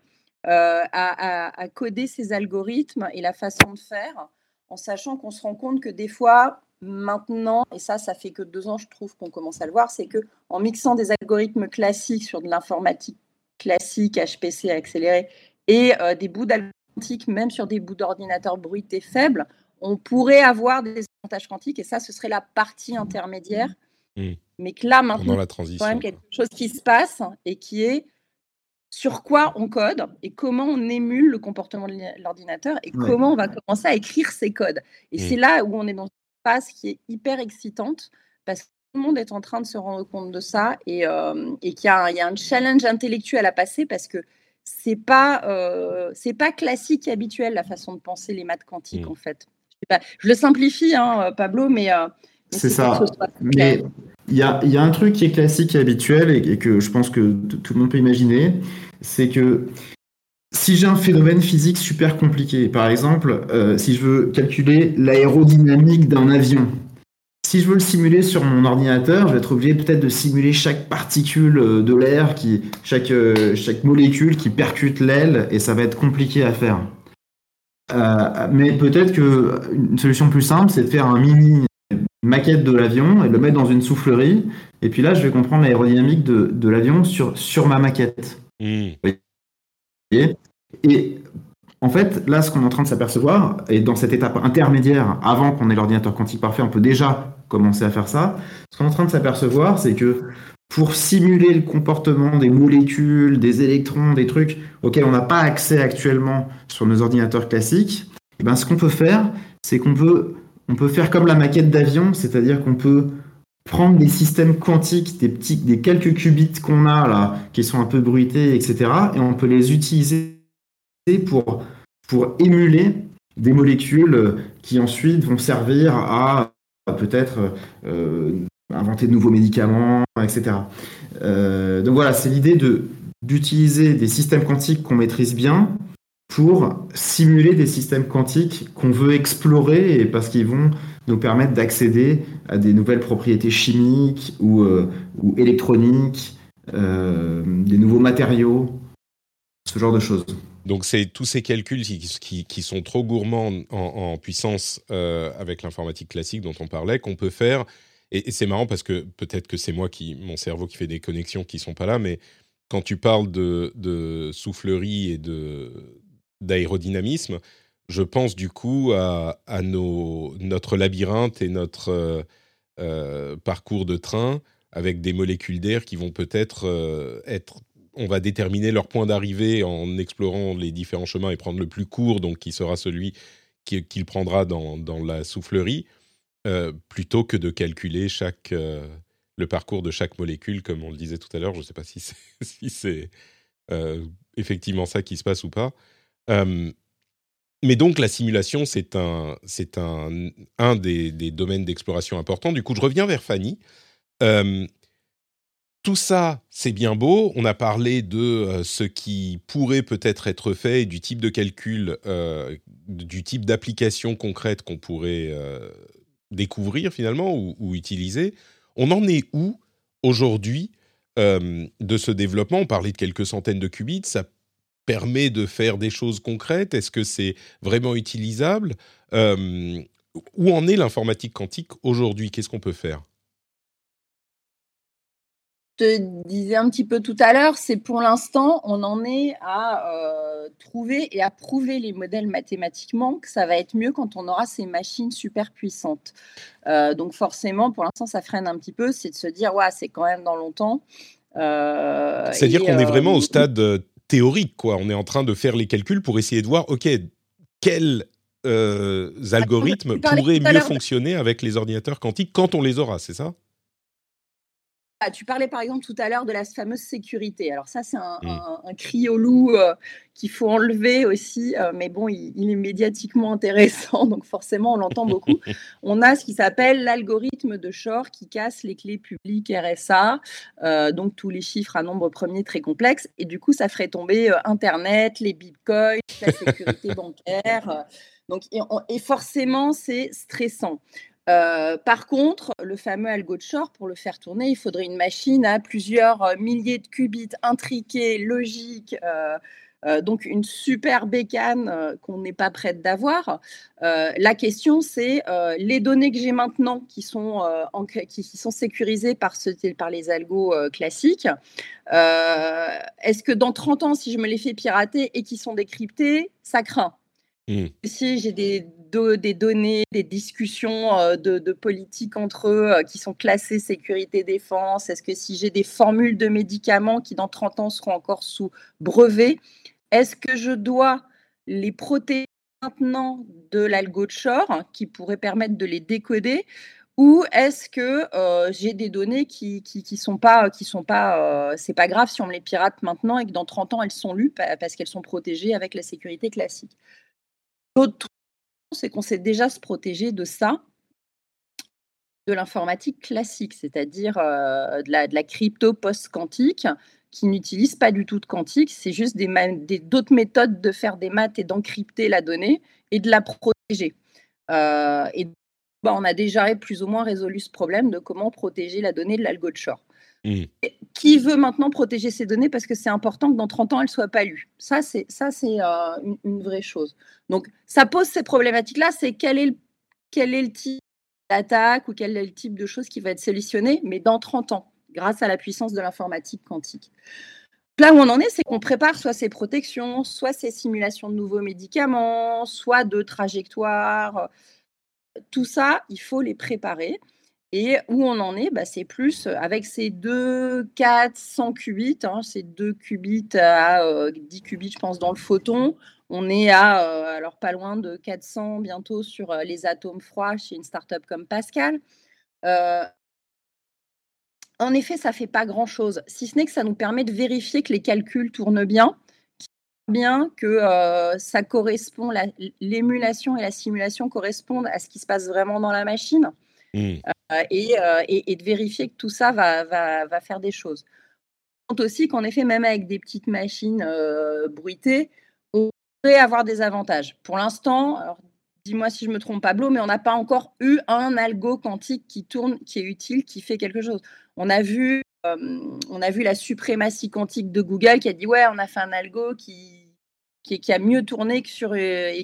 à coder ces algorithmes et la façon de faire, en sachant qu'on se rend compte que des fois, maintenant, et ça fait que 2 ans, je trouve qu'on commence à le voir, c'est qu'en mixant des algorithmes classiques sur de l'informatique classique, HPC accéléré, et des bouts d'algorithmes quantiques, même sur des bouts d'ordinateur bruités faibles, on pourrait avoir des avantages quantiques, et ça, ce serait la partie intermédiaire. Mais que là, maintenant, la il y a transition, quand même quelque chose qui se passe, et qui est sur quoi on code et comment on émule le comportement de l'ordinateur et comment on va commencer à écrire ces codes. Et c'est là où on est dans une phase qui est hyper excitante parce que tout le monde est en train de se rendre compte de ça et qu'il y a un challenge intellectuel à passer parce que c'est pas classique et habituel la façon de penser les maths quantiques en fait. Je le simplifie, Pablo, mais c'est ça. Mais il y a un truc qui est classique et habituel et que je pense que tout le monde peut imaginer, c'est que si j'ai un phénomène physique super compliqué, par exemple, si je veux calculer l'aérodynamique d'un avion, si je veux le simuler sur mon ordinateur, je vais être obligé peut-être de simuler chaque particule de l'air, chaque molécule qui percute l'aile, et ça va être compliqué à faire. Mais peut-être qu'une solution plus simple, c'est de faire un mini maquette de l'avion et de le mettre dans une soufflerie. Et puis là, je vais comprendre l'aérodynamique de l'avion sur ma maquette. Vous voyez ? Et en fait, là, ce qu'on est en train de s'apercevoir, et dans cette étape intermédiaire, avant qu'on ait l'ordinateur quantique parfait, on peut déjà commencer à faire ça. Ce qu'on est en train de s'apercevoir, c'est que pour simuler le comportement des molécules, des électrons, des trucs auxquels on n'a pas accès actuellement sur nos ordinateurs classiques, et ben, ce qu'on peut faire, c'est qu'on peut faire comme la maquette d'avion, c'est-à-dire qu'on peut prendre des systèmes quantiques, des quelques qubits qu'on a là, qui sont un peu bruités, etc., et on peut les utiliser pour émuler des molécules qui ensuite vont servir à peut-être inventer de nouveaux médicaments, etc. Donc voilà, c'est l'idée d'utiliser des systèmes quantiques qu'on maîtrise bien pour simuler des systèmes quantiques qu'on veut explorer et parce qu'ils vont nous permettre d'accéder à des nouvelles propriétés chimiques ou électroniques, des nouveaux matériaux, ce genre de choses. Donc, c'est tous ces calculs qui sont trop gourmands en puissance avec l'informatique classique dont on parlait, qu'on peut faire. Et c'est marrant parce que peut-être que c'est mon cerveau qui fait des connexions qui ne sont pas là, mais quand tu parles de soufflerie et d'aérodynamisme, je pense du coup à notre labyrinthe et notre parcours de train avec des molécules d'air qui vont peut-être on va déterminer leur point d'arrivée en explorant les différents chemins et prendre le plus court, donc qui sera celui qu'il prendra dans la soufflerie, plutôt que de calculer le parcours de chaque molécule, comme on le disait tout à l'heure. Je ne sais pas si c'est effectivement ça qui se passe ou pas. Mais donc, la simulation, c'est un des domaines d'exploration importants. Du coup, je reviens vers Fanny. Tout ça, c'est bien beau. On a parlé de ce qui pourrait peut-être être fait, du type de calcul, du type d'application concrète qu'on pourrait découvrir finalement ou utiliser. On en est où aujourd'hui de ce développement ? On parlait de quelques centaines de qubits. Ça permet de faire des choses concrètes ? Est-ce que c'est vraiment utilisable ? Où en est l'informatique quantique aujourd'hui ? Qu'est-ce qu'on peut faire ? Je te disais un petit peu tout à l'heure, c'est pour l'instant, on en est à trouver et à prouver les modèles mathématiquement que ça va être mieux quand on aura ces machines super puissantes. Donc forcément, pour l'instant, ça freine un petit peu, c'est de se dire, ouais, c'est quand même dans longtemps. C'est-à-dire qu'on est vraiment au stade théorique, quoi. On est en train de faire les calculs pour essayer de voir, OK, quels algorithmes pourraient mieux fonctionner avec les ordinateurs quantiques quand on les aura, c'est ça ? Tu parlais par exemple tout à l'heure de la fameuse sécurité. Alors ça, c'est un cri au loup qu'il faut enlever aussi, mais bon, il est médiatiquement intéressant, donc forcément, on l'entend beaucoup. On a ce qui s'appelle l'algorithme de Shor qui casse les clés publiques RSA, donc tous les chiffres à nombre premier très complexes, et du coup, ça ferait tomber Internet, les bitcoins, la sécurité bancaire. Donc, et forcément, c'est stressant. Par contre, le fameux algo de Shor, pour le faire tourner, il faudrait une machine à plusieurs milliers de qubits intriqués, logiques, donc une super bécane qu'on n'est pas prête d'avoir. La question, c'est les données que j'ai maintenant qui sont sécurisées par les algos classiques. Est-ce que dans 30 ans, si je me les fais pirater et qui sont décryptées, ça craint. Si j'ai des données, des discussions de politique entre eux qui sont classées sécurité défense, est-ce que si j'ai des formules de médicaments qui dans 30 ans seront encore sous brevet, est-ce que je dois les protéger maintenant de l'algo de Shor qui pourrait permettre de les décoder, ou est-ce que j'ai des données qui sont pas c'est pas grave si on me les pirate maintenant et que dans 30 ans elles sont lues parce qu'elles sont protégées avec la sécurité classique. L'autre truc, c'est qu'on sait déjà se protéger de ça, de l'informatique classique, c'est-à-dire de la crypto post-quantique qui n'utilise pas du tout de quantique, c'est juste d'autres méthodes de faire des maths et d'encrypter la donnée et de la protéger. Et on a déjà plus ou moins résolu ce problème de comment protéger la donnée de l'algo de Shor. Qui veut maintenant protéger ces données parce que c'est important que dans 30 ans, elles ne soient pas lues. Ça, c'est une vraie chose. Donc, ça pose ces problématiques-là, c'est quel est le type d'attaque ou quel est le type de chose qui va être solutionné, mais dans 30 ans, grâce à la puissance de l'informatique quantique. Là où on en est, c'est qu'on prépare soit ces protections, soit ces simulations de nouveaux médicaments, soit de trajectoires. Tout ça, il faut les préparer. Et où on en est, c'est plus avec ces 400 qubits, ces 2 qubits à 10 qubits, je pense, dans le photon. On est à, alors pas loin de 400 bientôt sur les atomes froids chez une start-up comme Pascal. En effet, ça ne fait pas grand-chose, si ce n'est que ça nous permet de vérifier que les calculs tournent bien, que ça correspond, l'émulation et la simulation correspondent à ce qui se passe vraiment dans la machine. Et de vérifier que tout ça va faire des choses. On compte aussi qu'en effet, même avec des petites machines bruitées, on pourrait avoir des avantages. Pour l'instant, alors dis-moi si je me trompe, Pablo, mais on n'a pas encore eu un algo quantique qui tourne, qui est utile, qui fait quelque chose. On a vu la suprématie quantique de Google qui a dit ouais, on a fait un algo qui a mieux tourné que sur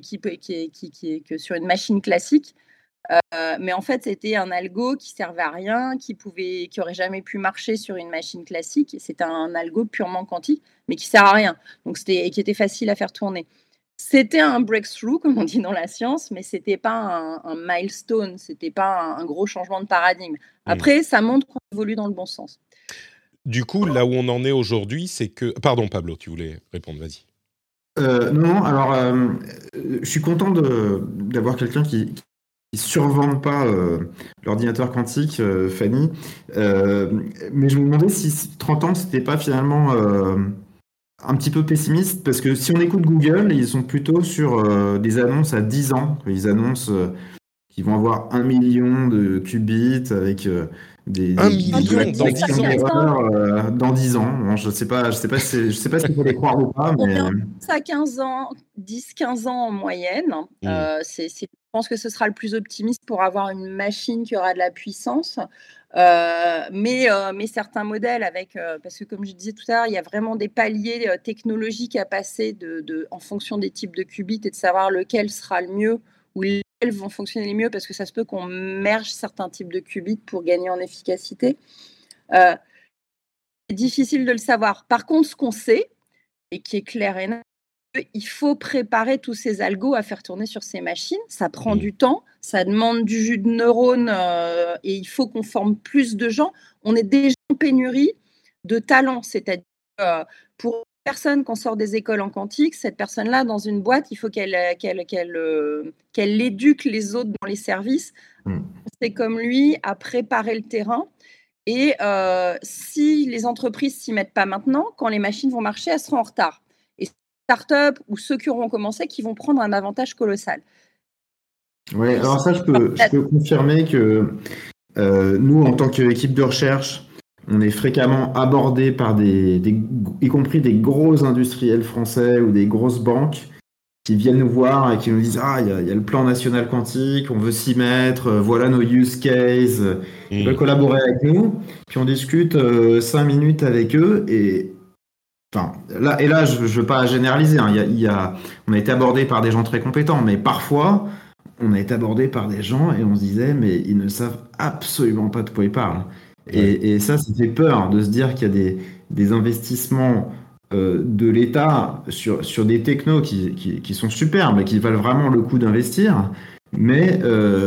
une machine classique. Mais en fait, c'était un algo qui servait à rien, qui aurait jamais pu marcher sur une machine classique. C'était un algo purement quantique, mais qui sert à rien. Donc et qui était facile à faire tourner. C'était un breakthrough, comme on dit dans la science, mais c'était pas un milestone, c'était pas un gros changement de paradigme. Après, ça montre qu'on évolue dans le bon sens. Du coup, là où on en est aujourd'hui, c'est que... Pardon, Pablo, tu voulais répondre, vas-y. Non, alors, je suis content d'avoir quelqu'un qui survende pas l'ordinateur quantique, Fanny. Mais je me demandais si 30 ans, c'était pas finalement un petit peu pessimiste, parce que si on écoute Google, ils sont plutôt sur des annonces à 10 ans. Ils annoncent qu'ils vont avoir 1 million de qubits avec des 1 million dans 10 ans. Bon, je sais pas s'il faut les croire ou pas, mais... À 15 ans, 10-15 ans en moyenne. Je pense que ce sera le plus optimiste pour avoir une machine qui aura de la puissance. Mais certains modèles parce que comme je disais tout à l'heure, il y a vraiment des paliers technologiques à passer en fonction des types de qubits et de savoir lequel sera le mieux ou lesquels vont fonctionner les mieux, parce que ça se peut qu'on merge certains types de qubits pour gagner en efficacité. C'est difficile de le savoir. Par contre, ce qu'on sait, et qui est clair et net, il faut préparer tous ces algos à faire tourner sur ces machines. Ça prend du temps, ça demande du jus de neurones et il faut qu'on forme plus de gens. On est déjà en pénurie de talents, c'est-à-dire pour une personne qu'on sort des écoles en quantique, cette personne-là, dans une boîte, il faut qu'elle éduque les autres dans les services. C'est comme lui à préparer le terrain. Et si les entreprises ne s'y mettent pas maintenant, quand les machines vont marcher, elles seront en retard. Et start-up ou ceux qui auront commencé qui vont prendre un avantage colossal. Oui, alors ça, je peux confirmer que nous, en tant qu'équipe de recherche, on est fréquemment abordé par y compris des gros industriels français ou des grosses banques qui viennent nous voir et qui nous disent « Ah, il y a le plan national quantique, on veut s'y mettre, voilà nos use cases, ils veulent collaborer avec nous. » Puis on discute 5 minutes avec eux et... Enfin, là, je ne veux pas généraliser. Hein. On a été abordé par des gens très compétents, mais parfois, on a été abordé par des gens et on se disait, mais ils ne savent absolument pas de quoi ils parlent. Et ça fait peur de se dire qu'il y a des investissements de l'État sur des technos qui sont superbes et qui valent vraiment le coup d'investir, mais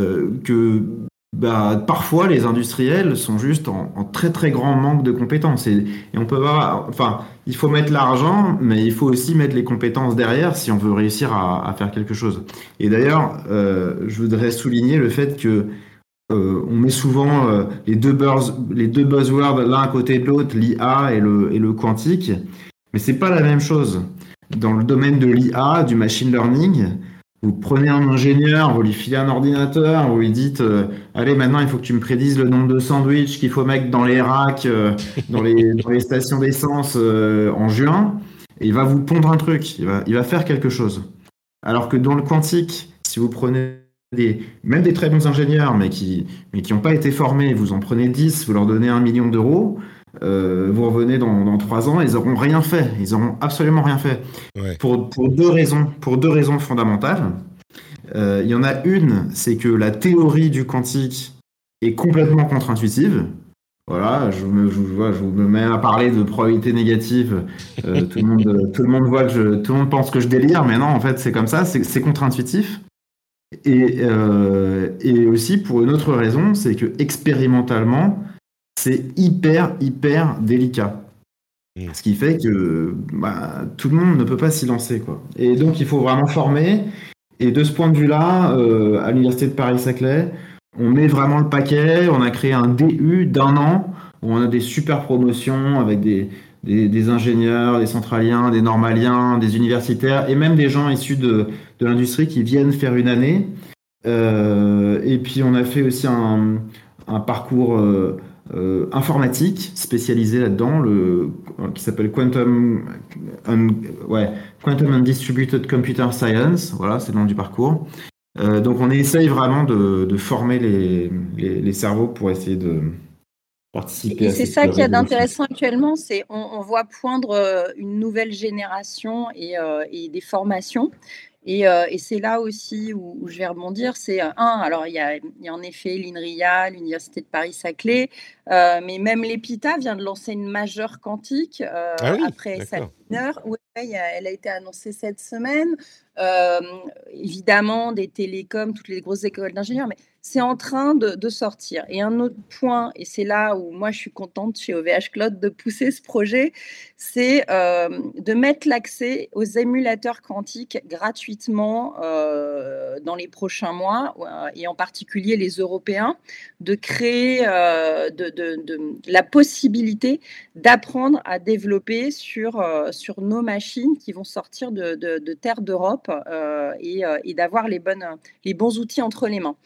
que parfois les industriels sont juste en très très grand manque de compétences. Et on peut voir, enfin, il faut mettre l'argent, mais il faut aussi mettre les compétences derrière si on veut réussir à faire quelque chose. Et d'ailleurs, je voudrais souligner le fait que on met souvent les deux buzzwords l'un à côté de l'autre, l'IA et le quantique, mais c'est pas la même chose. Dans le domaine de l'IA, du machine learning, vous prenez un ingénieur, vous lui filez un ordinateur, vous lui dites allez, maintenant il faut que tu me prédises le nombre de sandwichs qu'il faut mettre dans les racks, dans les stations d'essence en juin, et il va vous pondre un truc, il va faire quelque chose. Alors que dans le quantique, si vous prenez même des très bons ingénieurs, mais qui n'ont pas été formés, vous en prenez 10, vous leur donnez 1 million d'euros, vous revenez dans 3 ans, ils n'auront rien fait. Ils n'auront absolument rien fait. Ouais. Pour deux raisons fondamentales. Il y en a une, c'est que la théorie du quantique est complètement contre-intuitive. Voilà, je me mets à parler de probabilité négative. Tout le monde voit que tout le monde pense que je délire, mais non, en fait, c'est comme ça, c'est contre-intuitif. Et aussi pour une autre raison, c'est que expérimentalement, c'est hyper délicat. Ce qui fait que tout le monde ne peut pas s'y lancer, quoi. Et donc, il faut vraiment former. Et de ce point de vue-là, à l'Université de Paris-Saclay, on met vraiment le paquet. On a créé un DU d'1 an où on a des super promotions avec des ingénieurs, des centraliens, des normaliens, des universitaires et même des gens issus de l'industrie qui viennent faire une année. Et puis, on a fait aussi un parcours informatique spécialisé là-dedans, qui s'appelle Quantum and Distributed Computer Science. Voilà, c'est le nom du parcours. Donc, on essaye vraiment de former les cerveaux pour essayer de participer. Et c'est ça qu'il y a d'intéressant actuellement, c'est on voit poindre une nouvelle génération et des formations. Et c'est là aussi où je vais rebondir. C'est alors il y a en effet l'INRIA, l'Université de Paris-Saclay, mais même l'EPITA vient de lancer une majeure quantique après sa mineure. Oui, elle a été annoncée cette semaine. Évidemment, des télécoms, toutes les grosses écoles d'ingénieurs, mais c'est en train de sortir. Et un autre point, et c'est là où moi je suis contente chez OVH Cloud de pousser ce projet, c'est de mettre l'accès aux émulateurs quantiques gratuitement dans les prochains mois, et en particulier les Européens, de créer la possibilité d'apprendre à développer sur nos machines qui vont sortir de terre d'Europe et d'avoir les bons outils entre les mains.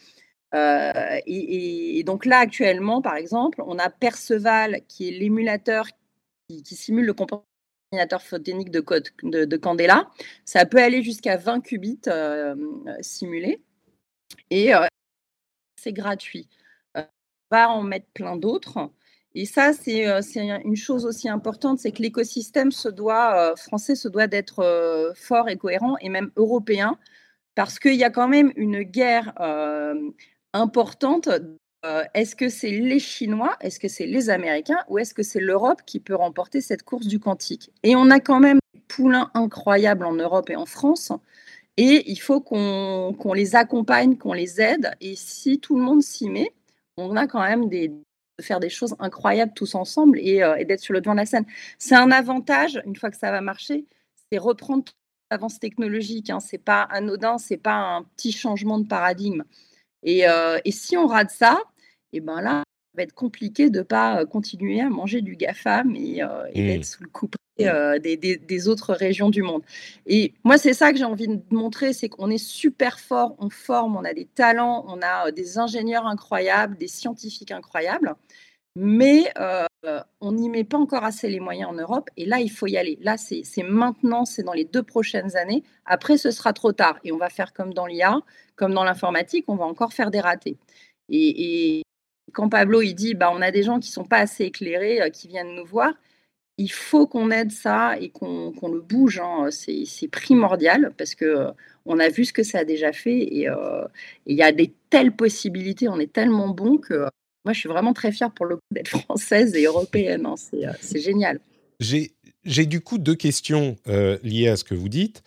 Et donc là, actuellement, par exemple, on a Perceval, qui est l'émulateur qui simule le comportement ordinateur photonique de Candela. Ça peut aller jusqu'à 20 qubits simulés. Et c'est gratuit. On va en mettre plein d'autres. Et ça, c'est une chose aussi importante, c'est que l'écosystème français se doit d'être fort et cohérent, et même européen, parce qu'il y a quand même une guerre importante. Est-ce que c'est les Chinois, est-ce que c'est les Américains, ou est-ce que c'est l'Europe qui peut remporter cette course du quantique? Et on a quand même poulains incroyables en Europe et en France. Et il faut qu'on les accompagne, qu'on les aide. Et si tout le monde s'y met, on a quand même de faire des choses incroyables tous ensemble et d'être sur le devant de la scène. C'est un avantage, une fois que ça va marcher, c'est reprendre toute l'avance technologique. Hein. C'est pas anodin, c'est pas un petit changement de paradigme. Et si on rate ça, et ben là, ça va être compliqué de ne pas continuer à manger du GAFAM et d'être sous le couperet des autres régions du monde. Et moi, c'est ça que j'ai envie de montrer, c'est qu'on est super fort, on forme, on a des talents, on a des ingénieurs incroyables, des scientifiques incroyables, mais on n'y met pas encore assez les moyens en Europe. Et là, il faut y aller. Là, c'est maintenant, c'est dans les 2 prochaines années. Après, ce sera trop tard. Et on va faire comme dans l'IA, comme dans l'informatique, on va encore faire des ratés. Et quand Pablo, il dit, on a des gens qui ne sont pas assez éclairés, qui viennent nous voir, il faut qu'on aide ça et qu'on le bouge. Hein. C'est primordial parce qu'on a vu ce que ça a déjà fait et il y a des telles possibilités. On est tellement bon que moi, je suis vraiment très fière pour le coup d'être française et européenne. Hein. C'est génial. J'ai du coup 2 questions liées à ce que vous dites.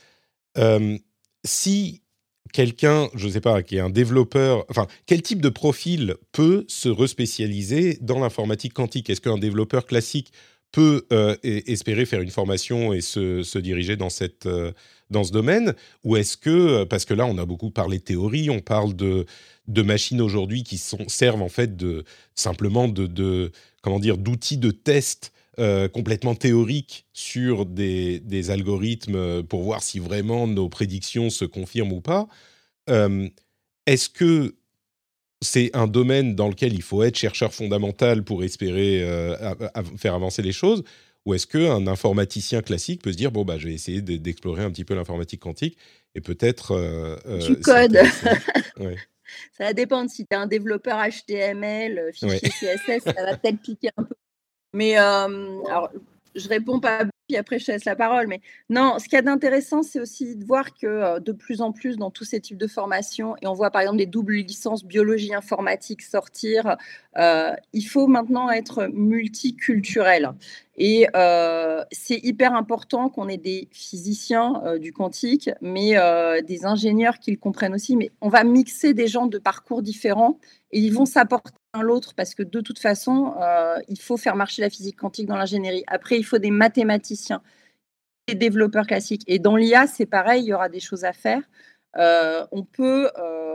Si quelqu'un, je ne sais pas, qui est un développeur, enfin, quel type de profil peut se respécialiser dans l'informatique quantique ? Est-ce qu'un développeur classique peut espérer faire une formation et se diriger dans ce domaine ? Ou est-ce que, parce que là, on a beaucoup parlé de théorie, on parle de machines aujourd'hui qui servent en fait simplement d'outils de test complètement théoriques sur des algorithmes pour voir si vraiment nos prédictions se confirment ou pas. Est-ce que c'est un domaine dans lequel il faut être chercheur fondamental pour espérer faire avancer les choses, ou est-ce qu'un informaticien classique peut se dire, je vais essayer d'explorer un petit peu l'informatique quantique et peut-être... tu codes. Ouais. Ça va dépendre. Si tu es un développeur HTML, fichier CSS, ça va peut-être piquer un peu. Mais alors, je réponds pas, puis après je te laisse la parole. Mais non, ce qu'il y a d'intéressant, c'est aussi de voir que de plus en plus dans tous ces types de formations, et on voit par exemple des doubles licences biologie informatique sortir, il faut maintenant être multiculturel. Et c'est hyper important qu'on ait des physiciens du quantique, mais des ingénieurs qui le comprennent aussi. Mais on va mixer des gens de parcours différents et ils vont s'apporter l'un l'autre parce que de toute façon, il faut faire marcher la physique quantique dans l'ingénierie. Après, il faut des mathématiciens, des développeurs classiques. Et dans l'IA, c'est pareil, il y aura des choses à faire. On peut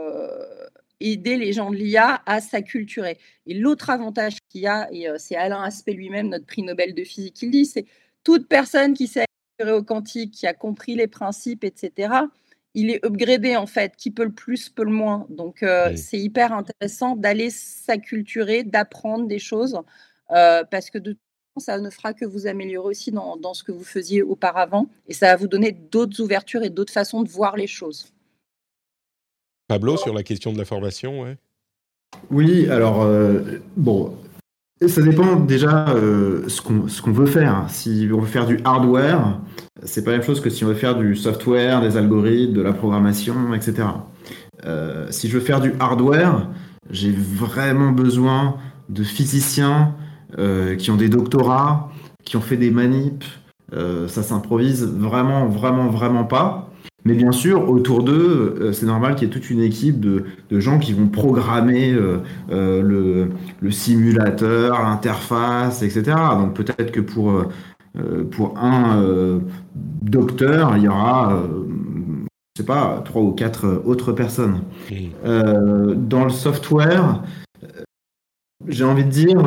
aider les gens de l'IA à s'acculturer. Et l'autre avantage qu'il y a, et c'est Alain Aspect lui-même, notre prix Nobel de physique, qui le dit, c'est toute personne qui s'est acculturée au quantique, qui a compris les principes, etc., il est upgradé en fait, qui peut le plus, peut le moins. Donc, c'est hyper intéressant d'aller s'acculturer, d'apprendre des choses, parce que de toute façon, ça ne fera que vous améliorer aussi dans ce que vous faisiez auparavant, et ça va vous donner d'autres ouvertures et d'autres façons de voir les choses. Pablo, sur la question de la formation, ouais. Oui, alors, ça dépend déjà ce qu'on veut faire. Si on veut faire du hardware, c'est pas la même chose que si on veut faire du software, des algorithmes, de la programmation, etc. Si je veux faire du hardware, j'ai vraiment besoin de physiciens qui ont des doctorats, qui ont fait des manips. Ça s'improvise vraiment, vraiment, vraiment pas. Mais bien sûr, autour d'eux, c'est normal qu'il y ait toute une équipe de gens qui vont programmer le simulateur, l'interface, etc. Donc peut-être que pour un docteur, il y aura, je sais pas, 3 ou 4 autres personnes. Dans le software, j'ai envie de dire...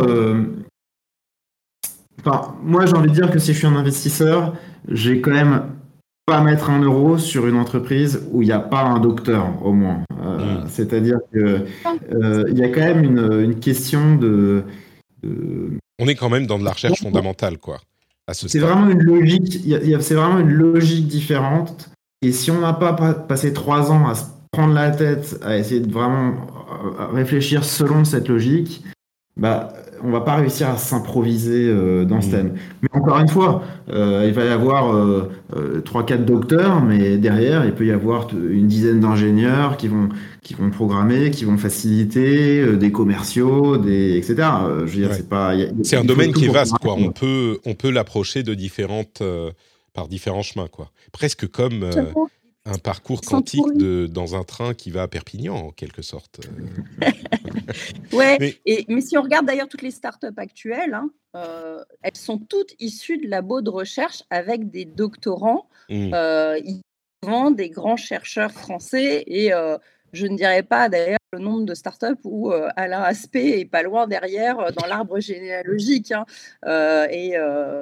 moi, j'ai envie de dire que si je suis un investisseur, j'ai quand même pas mettre 1 euro sur une entreprise où il n'y a pas un docteur, au moins. C'est-à-dire que il y a quand même une question de... On est quand même dans de la recherche fondamentale, quoi. C'est vraiment une logique. C'est vraiment une logique différente. Et si on n'a pas passé 3 ans à se prendre la tête, à essayer de vraiment réfléchir selon cette logique, on va pas réussir à s'improviser dans ce thème. Mais encore une fois, il va y avoir 3-4 docteurs, mais derrière, il peut y avoir une dizaine d'ingénieurs qui vont programmer, qui vont faciliter, des commerciaux, etc. Je veux dire, c'est un domaine qui est vaste, quoi. On peut l'approcher de différentes par différents chemins, quoi. Presque comme un parcours quantique dans un train qui va à Perpignan, en quelque sorte. Ouais, mais si on regarde d'ailleurs toutes les startups actuelles, elles sont toutes issues de labos de recherche avec des doctorants, souvent des grands chercheurs français, et je ne dirais pas d'ailleurs le nombre de startups où Alain Aspect est pas loin derrière dans l'arbre généalogique, et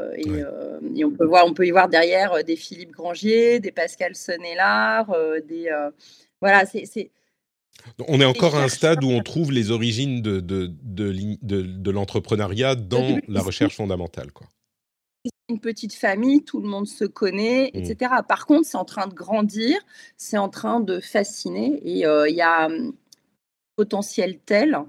on peut y voir derrière des Philippe Grangier, des Pascal Sonnellard, voilà, c'est on est encore à un stade où on trouve les origines de l'entrepreneuriat dans la recherche fondamentale, quoi. Une petite famille, tout le monde se connaît, etc. Par contre, c'est en train de grandir, c'est en train de fasciner, et il y a un potentiel tel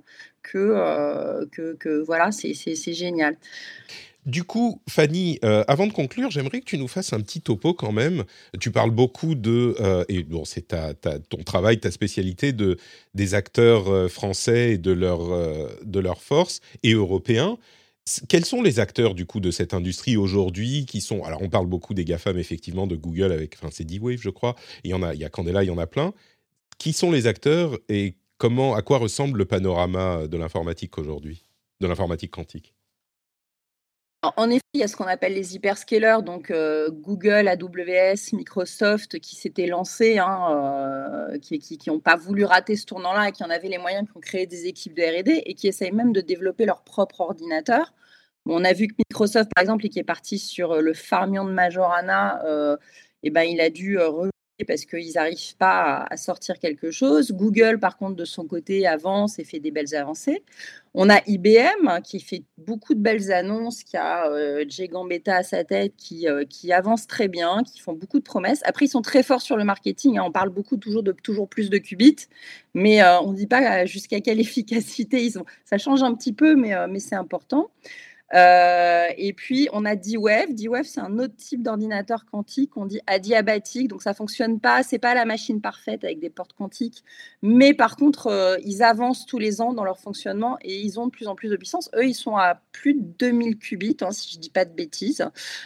que voilà, c'est génial. Du coup, Fanny, avant de conclure, j'aimerais que tu nous fasses un petit topo quand même. Tu parles beaucoup et bon, c'est ton travail, ta spécialité, des acteurs français et de leur force, et européens. Quels sont les acteurs, du coup, de cette industrie aujourd'hui qui sont... Alors, on parle beaucoup des GAFAM, effectivement, de Google, c'est D-Wave, je crois. Il y a Candela, il y en a plein. Qui sont les acteurs et à quoi ressemble le panorama de l'informatique aujourd'hui, de l'informatique quantique? En effet, il y a ce qu'on appelle les hyperscalers, donc Google, AWS, Microsoft, qui s'étaient lancés, qui n'ont pas voulu rater ce tournant-là et qui en avaient les moyens, qui ont créé des équipes de R&D et qui essayent même de développer leur propre ordinateur. Bon, on a vu que Microsoft, par exemple, qui est parti sur le Fermion de Majorana, il a dû reculer parce qu'ils n'arrivent pas à sortir quelque chose. Google, par contre, de son côté, avance et fait des belles avancées. On a IBM qui fait beaucoup de belles annonces, qui a Jay Gambetta à sa tête, qui avance très bien, qui font beaucoup de promesses. Après, ils sont très forts sur le marketing. On parle toujours de toujours plus de qubits, mais on ne dit pas jusqu'à quelle efficacité ils ont. Ça change un petit peu, mais c'est important. Et puis, on a D-Wave. D-Wave, c'est un autre type d'ordinateur quantique. On dit adiabatique, donc ça ne fonctionne pas. Ce n'est pas la machine parfaite avec des portes quantiques. Mais par contre, ils avancent tous les ans dans leur fonctionnement et ils ont de plus en plus de puissance. Eux, ils sont à plus de 2000 qubits, si je ne dis pas de bêtises.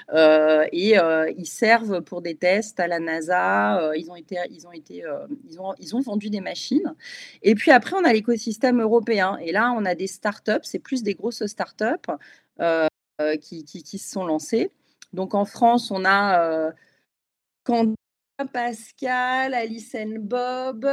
Ils servent pour des tests à la NASA. Ils ont vendu des machines. Et puis après, on a l'écosystème européen. Et là, on a des startups. C'est plus des grosses startups qui se sont lancés. Donc en France, on a Candela, Pascal, Alice Bob,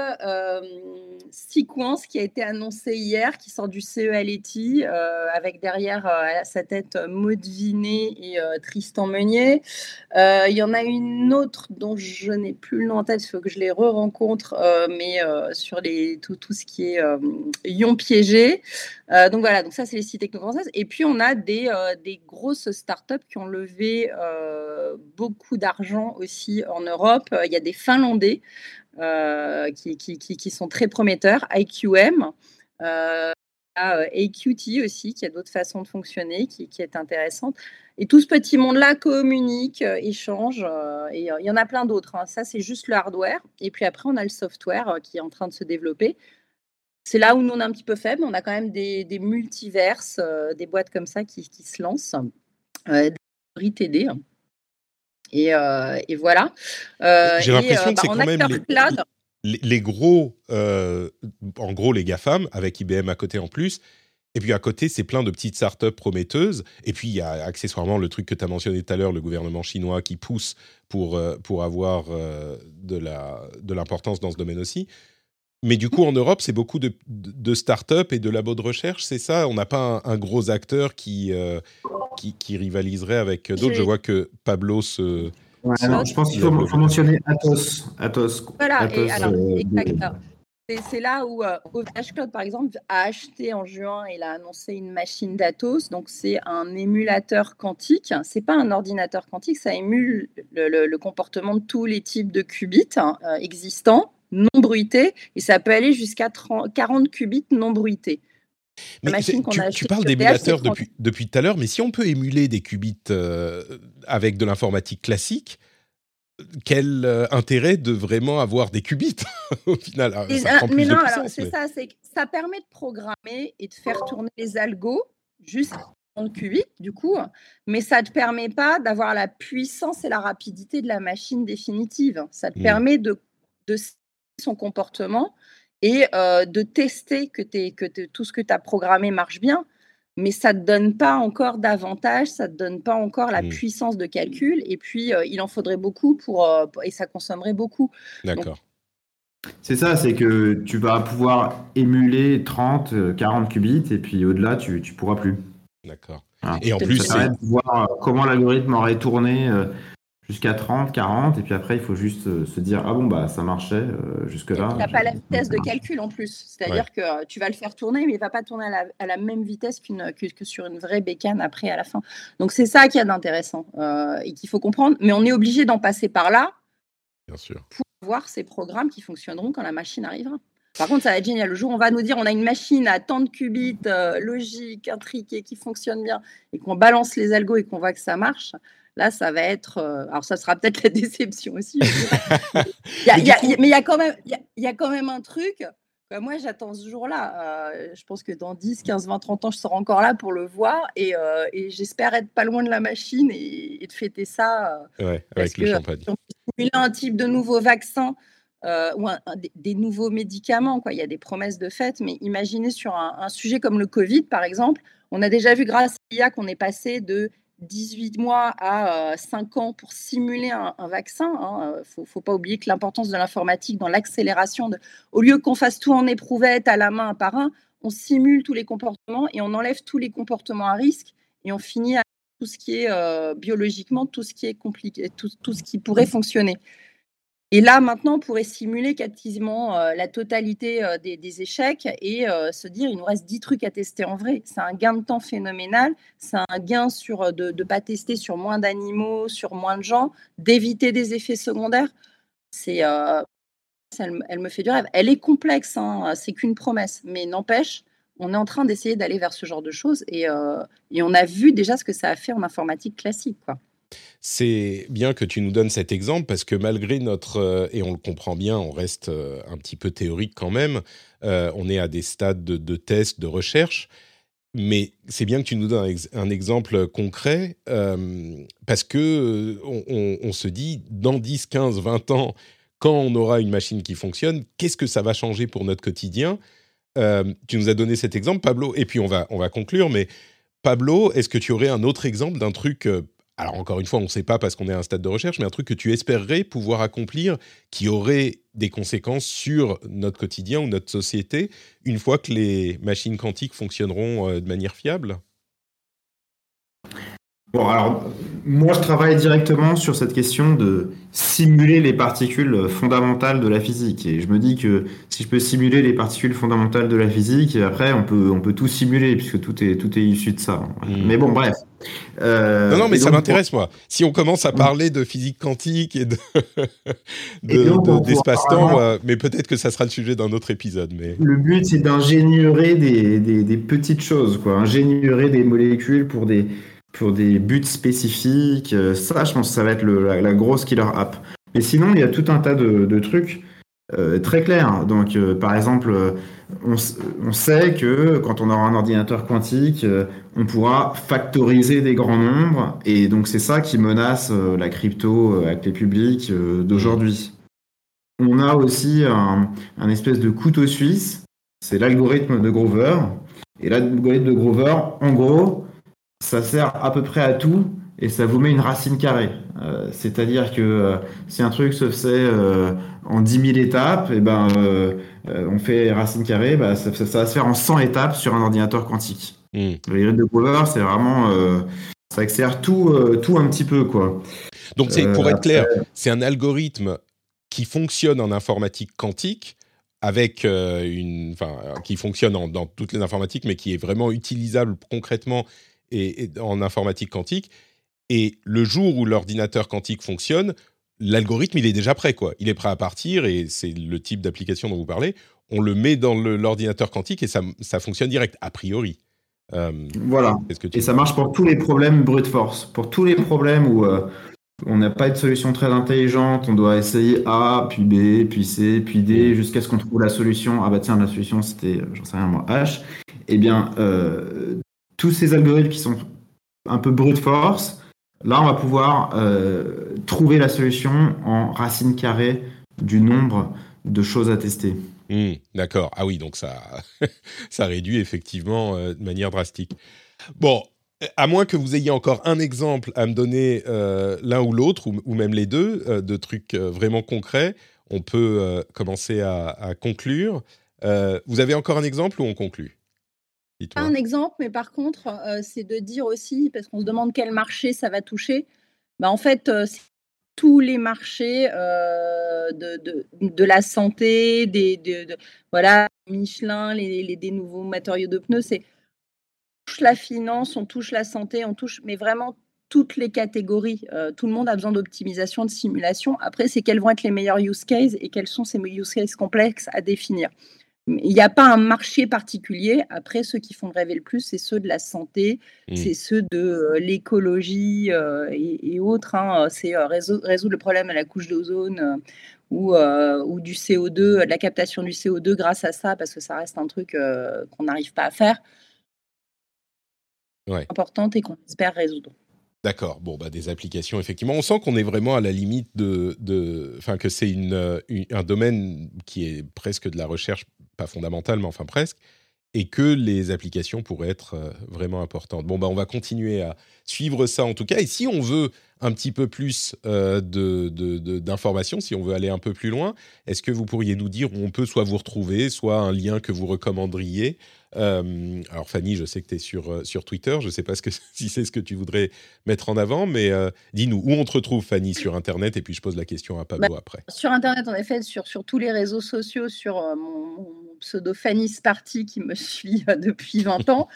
Sequence qui a été annoncé hier, qui sort du CEA-Leti, avec derrière à sa tête Maud Vinet et Tristan Meunier. Il y en a une autre dont je n'ai plus le nom en tête, il faut que je les re-rencontre, mais sur tout ce qui est ions piégés. Donc voilà, donc ça c'est les sites techno-françaises. Et puis on a des grosses startups qui ont levé beaucoup d'argent aussi en Europe. Il y a des Finlandais qui sont très prometteurs, IQM, AQT aussi, qui a d'autres façons de fonctionner, qui est intéressante. Et tout ce petit monde-là communique, échange, et il y en a plein d'autres. Ça, c'est juste le hardware. Et puis après, on a le software qui est en train de se développer. C'est là où nous, on est un petit peu faible. On a quand même des multiverses, des boîtes comme ça qui se lancent, des TD. Et voilà. J'ai l'impression que c'est quand même les gros, en gros les GAFAM, avec IBM à côté en plus. Et puis à côté, c'est plein de petites startups prometteuses. Et puis il y a accessoirement le truc que tu as mentionné tout à l'heure, le gouvernement chinois qui pousse pour avoir de l'importance dans ce domaine aussi. Mais du coup, en Europe, c'est beaucoup de startups et de labos de recherche, c'est ça? On n'a pas un gros acteur qui rivaliserait avec d'autres. Je vois que Pablo se... Ouais, non, je pense qu'il faut mentionner Atos. Voilà, Atos, exactement. C'est là où OVH Cloud, par exemple, a acheté en juin, il a annoncé une machine d'Atos. Donc, c'est un émulateur quantique. Ce n'est pas un ordinateur quantique, ça émule le comportement de tous les types de qubits existants, non bruités, et ça peut aller jusqu'à 40 qubits non bruités. Mais tu parles d'émulateurs depuis tout à l'heure, mais si on peut émuler des qubits avec de l'informatique classique, quel intérêt de vraiment avoir des qubits au final? Mais non, alors c'est ça, c'est que ça permet de programmer et de faire tourner les algos juste qubits, du coup, mais ça ne te permet pas d'avoir la puissance et la rapidité de la machine définitive. Ça te permet de son comportement et de tester que tout ce que tu as programmé marche bien, mais ça ne te donne pas encore d'avantage, ça ne te donne pas encore la puissance de calcul, et puis il en faudrait beaucoup et ça consommerait beaucoup. D'accord. C'est ça, c'est que tu vas pouvoir émuler 30, 40 qubits, et puis au-delà, tu pourras plus. D'accord. Voilà. Et en plus, ça permet de voir comment l'algorithme aurait tourné jusqu'à 30, 40, et puis après, il faut juste se dire, ah bon, bah ça marchait jusque-là. Tu n'as pas la vitesse de calcul en plus. C'est-à-dire que tu vas le faire tourner, mais il ne va pas tourner à la même vitesse que sur une vraie bécane après, à la fin. Donc, c'est ça qu'il y a d'intéressant et qu'il faut comprendre. Mais on est obligé d'en passer par là. Bien sûr. Pour voir ces programmes qui fonctionneront quand la machine arrivera. Par contre, ça va être génial. Le jour où on va nous dire on a une machine à tant de qubits, logique, intriquée, qui fonctionne bien, et qu'on balance les algos et qu'on voit que ça marche, là, ça va être... alors, ça sera peut-être la déception aussi. Mais il y a quand même un truc. Moi, j'attends ce jour-là. Je pense que dans 10, 15, 20, 30 ans, je serai encore là pour le voir. Et j'espère être pas loin de la machine et de fêter ça. Avec le champagne. Si on peut stimuler un type de nouveau vaccin ou des nouveaux médicaments, quoi. Il y a des promesses de fait. Mais imaginez sur un sujet comme le Covid, par exemple, on a déjà vu grâce à l'IA qu'on est passé de 18 mois à 5 ans pour simuler un vaccin. Faut pas oublier que l'importance de l'informatique dans l'accélération, au lieu qu'on fasse tout en éprouvette, à la main, un par un, on simule tous les comportements et on enlève tous les comportements à risque et on finit à tout ce qui est biologiquement, tout ce qui est compliqué, tout ce qui pourrait fonctionner. Et là, maintenant, on pourrait simuler quasiment la totalité des échecs et se dire, il nous reste 10 trucs à tester en vrai. C'est un gain de temps phénoménal. C'est un gain de ne pas tester sur moins d'animaux, sur moins de gens, d'éviter des effets secondaires. Elle me fait du rêve. Elle est complexe, c'est qu'une promesse. Mais n'empêche, on est en train d'essayer d'aller vers ce genre de choses et on a vu déjà ce que ça a fait en informatique classique, quoi. C'est bien que tu nous donnes cet exemple parce que malgré notre... et on le comprend bien, on reste un petit peu théorique quand même. On est à des stades de tests, de recherche. Mais c'est bien que tu nous donnes un exemple concret parce que on se dit, dans 10, 15, 20 ans, quand on aura une machine qui fonctionne, qu'est-ce que ça va changer pour notre quotidien ? Tu nous as donné cet exemple, Pablo, et puis on va conclure. Mais Pablo, est-ce que tu aurais un autre exemple d'un truc... alors, encore une fois, on ne sait pas parce qu'on est à un stade de recherche, mais un truc que tu espérerais pouvoir accomplir qui aurait des conséquences sur notre quotidien ou notre société une fois que les machines quantiques fonctionneront de manière fiable ? Bon, alors, moi, je travaille directement sur cette question de simuler les particules fondamentales de la physique. Et je me dis que si je peux simuler les particules fondamentales de la physique, après, on peut tout simuler, puisque tout est issu de ça. Mais bon, bref. Non, mais ça m'intéresse, moi. Si on commence à parler de physique quantique et d'espace-temps, mais peut-être que ça sera le sujet d'un autre épisode. Mais... Le but, c'est d'ingénierer des petites choses, quoi. Ingénierer des molécules pour des buts spécifiques. Ça, je pense que ça va être la grosse killer app. Mais sinon, il y a tout un tas de trucs très clairs. Donc, par exemple, on sait que quand on aura un ordinateur quantique, on pourra factoriser des grands nombres. Et donc, c'est ça qui menace la crypto à clé publique d'aujourd'hui. On a aussi un espèce de couteau suisse. C'est l'algorithme de Grover. Et l'algorithme de Grover, en gros... ça sert à peu près à tout et ça vous met une racine carrée. C'est-à-dire que si un truc se fait en 10 000 étapes, et on fait racine carrée, ça va se faire en 100 étapes sur un ordinateur quantique. L'algorithme de Grover, c'est vraiment... ça accélère tout un petit peu, quoi. Donc, pour être clair, c'est un algorithme qui fonctionne en informatique quantique avec qui fonctionne dans toutes les informatiques, mais qui est vraiment utilisable concrètement et en informatique quantique, et le jour où l'ordinateur quantique fonctionne, l'algorithme, il est déjà prêt, quoi. Il est prêt à partir, et c'est le type d'application dont vous parlez. On le met dans l'ordinateur quantique et ça fonctionne direct, a priori. Voilà. Et ça marche pour tous les problèmes brute force. Pour tous les problèmes où on n'a pas de solution très intelligente, on doit essayer A, puis B, puis C, puis D, jusqu'à ce qu'on trouve la solution. Ah bah tiens, la solution, c'était, j'en sais rien moi, H. Eh bien... tous ces algorithmes qui sont un peu brute force, là, on va pouvoir trouver la solution en racine carrée du nombre de choses à tester. D'accord. Ah oui, donc ça réduit effectivement de manière drastique. Bon, à moins que vous ayez encore un exemple à me donner, l'un ou l'autre, ou même les deux, de trucs vraiment concrets, on peut commencer à conclure. Vous avez encore un exemple ou on conclut ? Dis-toi. Un exemple, mais par contre, c'est de dire aussi, parce qu'on se demande quel marché ça va toucher, en fait, c'est tous les marchés de la santé, voilà, Michelin, des nouveaux matériaux de pneus, on touche la finance, on touche la santé, on touche, mais vraiment toutes les catégories. Tout le monde a besoin d'optimisation, de simulation. Après, c'est quels vont être les meilleurs use cases et quels sont ces use cases complexes à définir. Il n'y a pas un marché particulier. Après, ceux qui font rêver le plus, c'est ceux de la santé, c'est ceux de l'écologie et autres. C'est résoudre le problème de la couche d'ozone ou du CO2, de la captation du CO2 grâce à ça, parce que ça reste un truc qu'on n'arrive pas à faire. Ouais. Importante et qu'on espère résoudre. D'accord. Bon, des applications, effectivement. On sent qu'on est vraiment à la limite que c'est un domaine qui est presque de la recherche, pas fondamentale, mais enfin presque, et que les applications pourraient être vraiment importantes. Bon, on va continuer à suivre ça en tout cas. Et si on veut un petit peu plus d'informations, si on veut aller un peu plus loin, est-ce que vous pourriez nous dire où on peut soit vous retrouver, soit un lien que vous recommanderiez ? Alors Fanny, je sais que tu es sur Twitter, je ne sais pas si c'est ce que tu voudrais mettre en avant, mais dis-nous où on te retrouve, Fanny, sur Internet, et puis je pose la question à Pablo après. Sur Internet, en effet, sur tous les réseaux sociaux, sur mon pseudo Fanny Sparty qui me suit depuis 20 ans,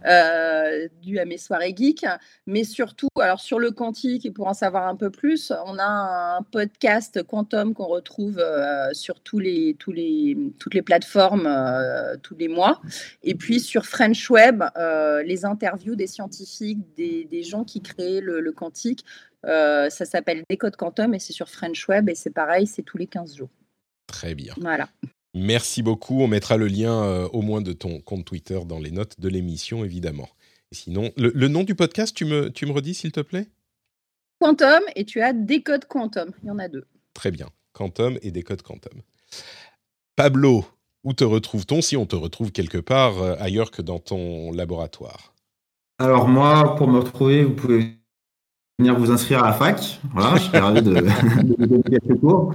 dû à mes soirées geeks, mais surtout, alors sur le quantique, et pour en savoir un peu plus, on a un podcast Quantum qu'on retrouve sur toutes les plateformes tous les mois. Et puis sur French Web, les interviews des scientifiques, des gens qui créent le quantique, ça s'appelle Décode Quantum et c'est sur French Web et c'est pareil, c'est tous les 15 jours. Très bien. Voilà. Merci beaucoup. On mettra le lien au moins de ton compte Twitter dans les notes de l'émission, évidemment. Et sinon, le nom du podcast, tu me redis, s'il te plaît ? Quantum et tu as Décode Quantum. Il y en a 2. Très bien. Quantum et Décode Quantum. Pablo, où te retrouve-t-on si on te retrouve quelque part ailleurs que dans ton laboratoire ? Alors moi, pour me retrouver, vous pouvez venir vous inscrire à la fac. Voilà, je serais ravi de donner quelques cours.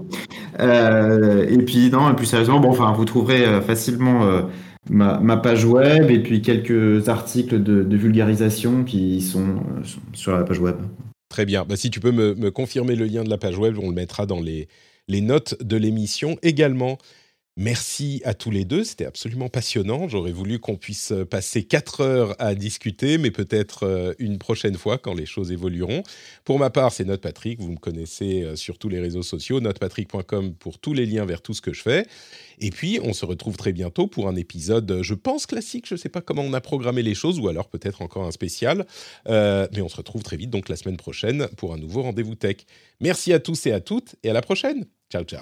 Et puis sérieusement, vous trouverez facilement ma page web et puis quelques articles de vulgarisation qui sont sur la page web. Très bien. Si tu peux me confirmer le lien de la page web, on le mettra dans les notes de l'émission également. Merci à tous les deux, c'était absolument passionnant. J'aurais voulu qu'on puisse passer 4 heures à discuter, mais peut-être une prochaine fois quand les choses évolueront. Pour ma part, c'est NotePatrick, vous me connaissez sur tous les réseaux sociaux, notepatrick.com pour tous les liens vers tout ce que je fais. Et puis, on se retrouve très bientôt pour un épisode, je pense, classique. Je ne sais pas comment on a programmé les choses, ou alors peut-être encore un spécial. Mais on se retrouve très vite, donc la semaine prochaine, pour un nouveau Rendez-vous Tech. Merci à tous et à toutes, et à la prochaine. Ciao, ciao.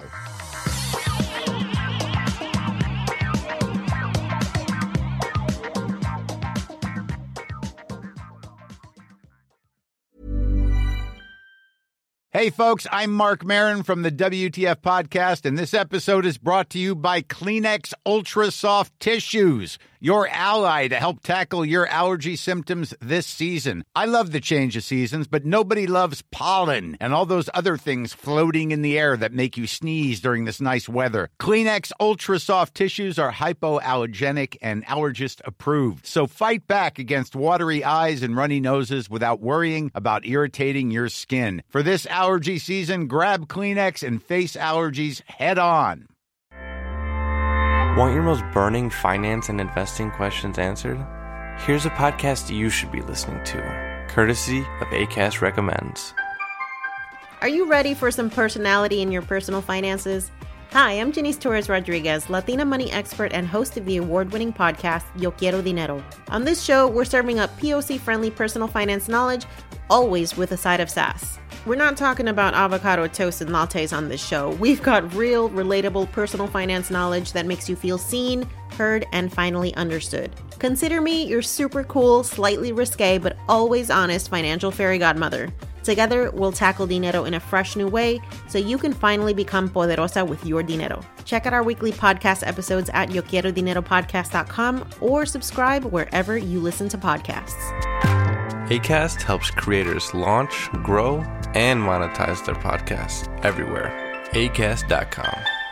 Hey, folks, I'm Mark Maron from the WTF Podcast, and this episode is brought to you by Kleenex Ultra Soft Tissues, your ally to help tackle your allergy symptoms this season. I love the change of seasons, but nobody loves pollen and all those other things floating in the air that make you sneeze during this nice weather. Kleenex Ultra Soft Tissues are hypoallergenic and allergist approved, so fight back against watery eyes and runny noses without worrying about irritating your skin. For this allergy season, grab Kleenex and face allergies head on. Want your most burning finance and investing questions answered? Here's a podcast you should be listening to, courtesy of Acast Recommends. Are you ready for some personality in your personal finances? Hi, I'm Janice Torres-Rodriguez, Latina money expert and host of the award-winning podcast, Yo Quiero Dinero. On this show, we're serving up POC-friendly personal finance knowledge, always with a side of sass. We're not talking about avocado toast and lattes on this show. We've got real, relatable personal finance knowledge that makes you feel seen, heard, and finally understood. Consider me your super cool, slightly risque, but always honest financial fairy godmother. Together, we'll tackle dinero in a fresh new way so you can finally become poderosa with your dinero. Check out our weekly podcast episodes at YoQuieroDineroPodcast.com or subscribe wherever you listen to podcasts. Acast helps creators launch, grow, and monetize their podcasts everywhere. Acast.com.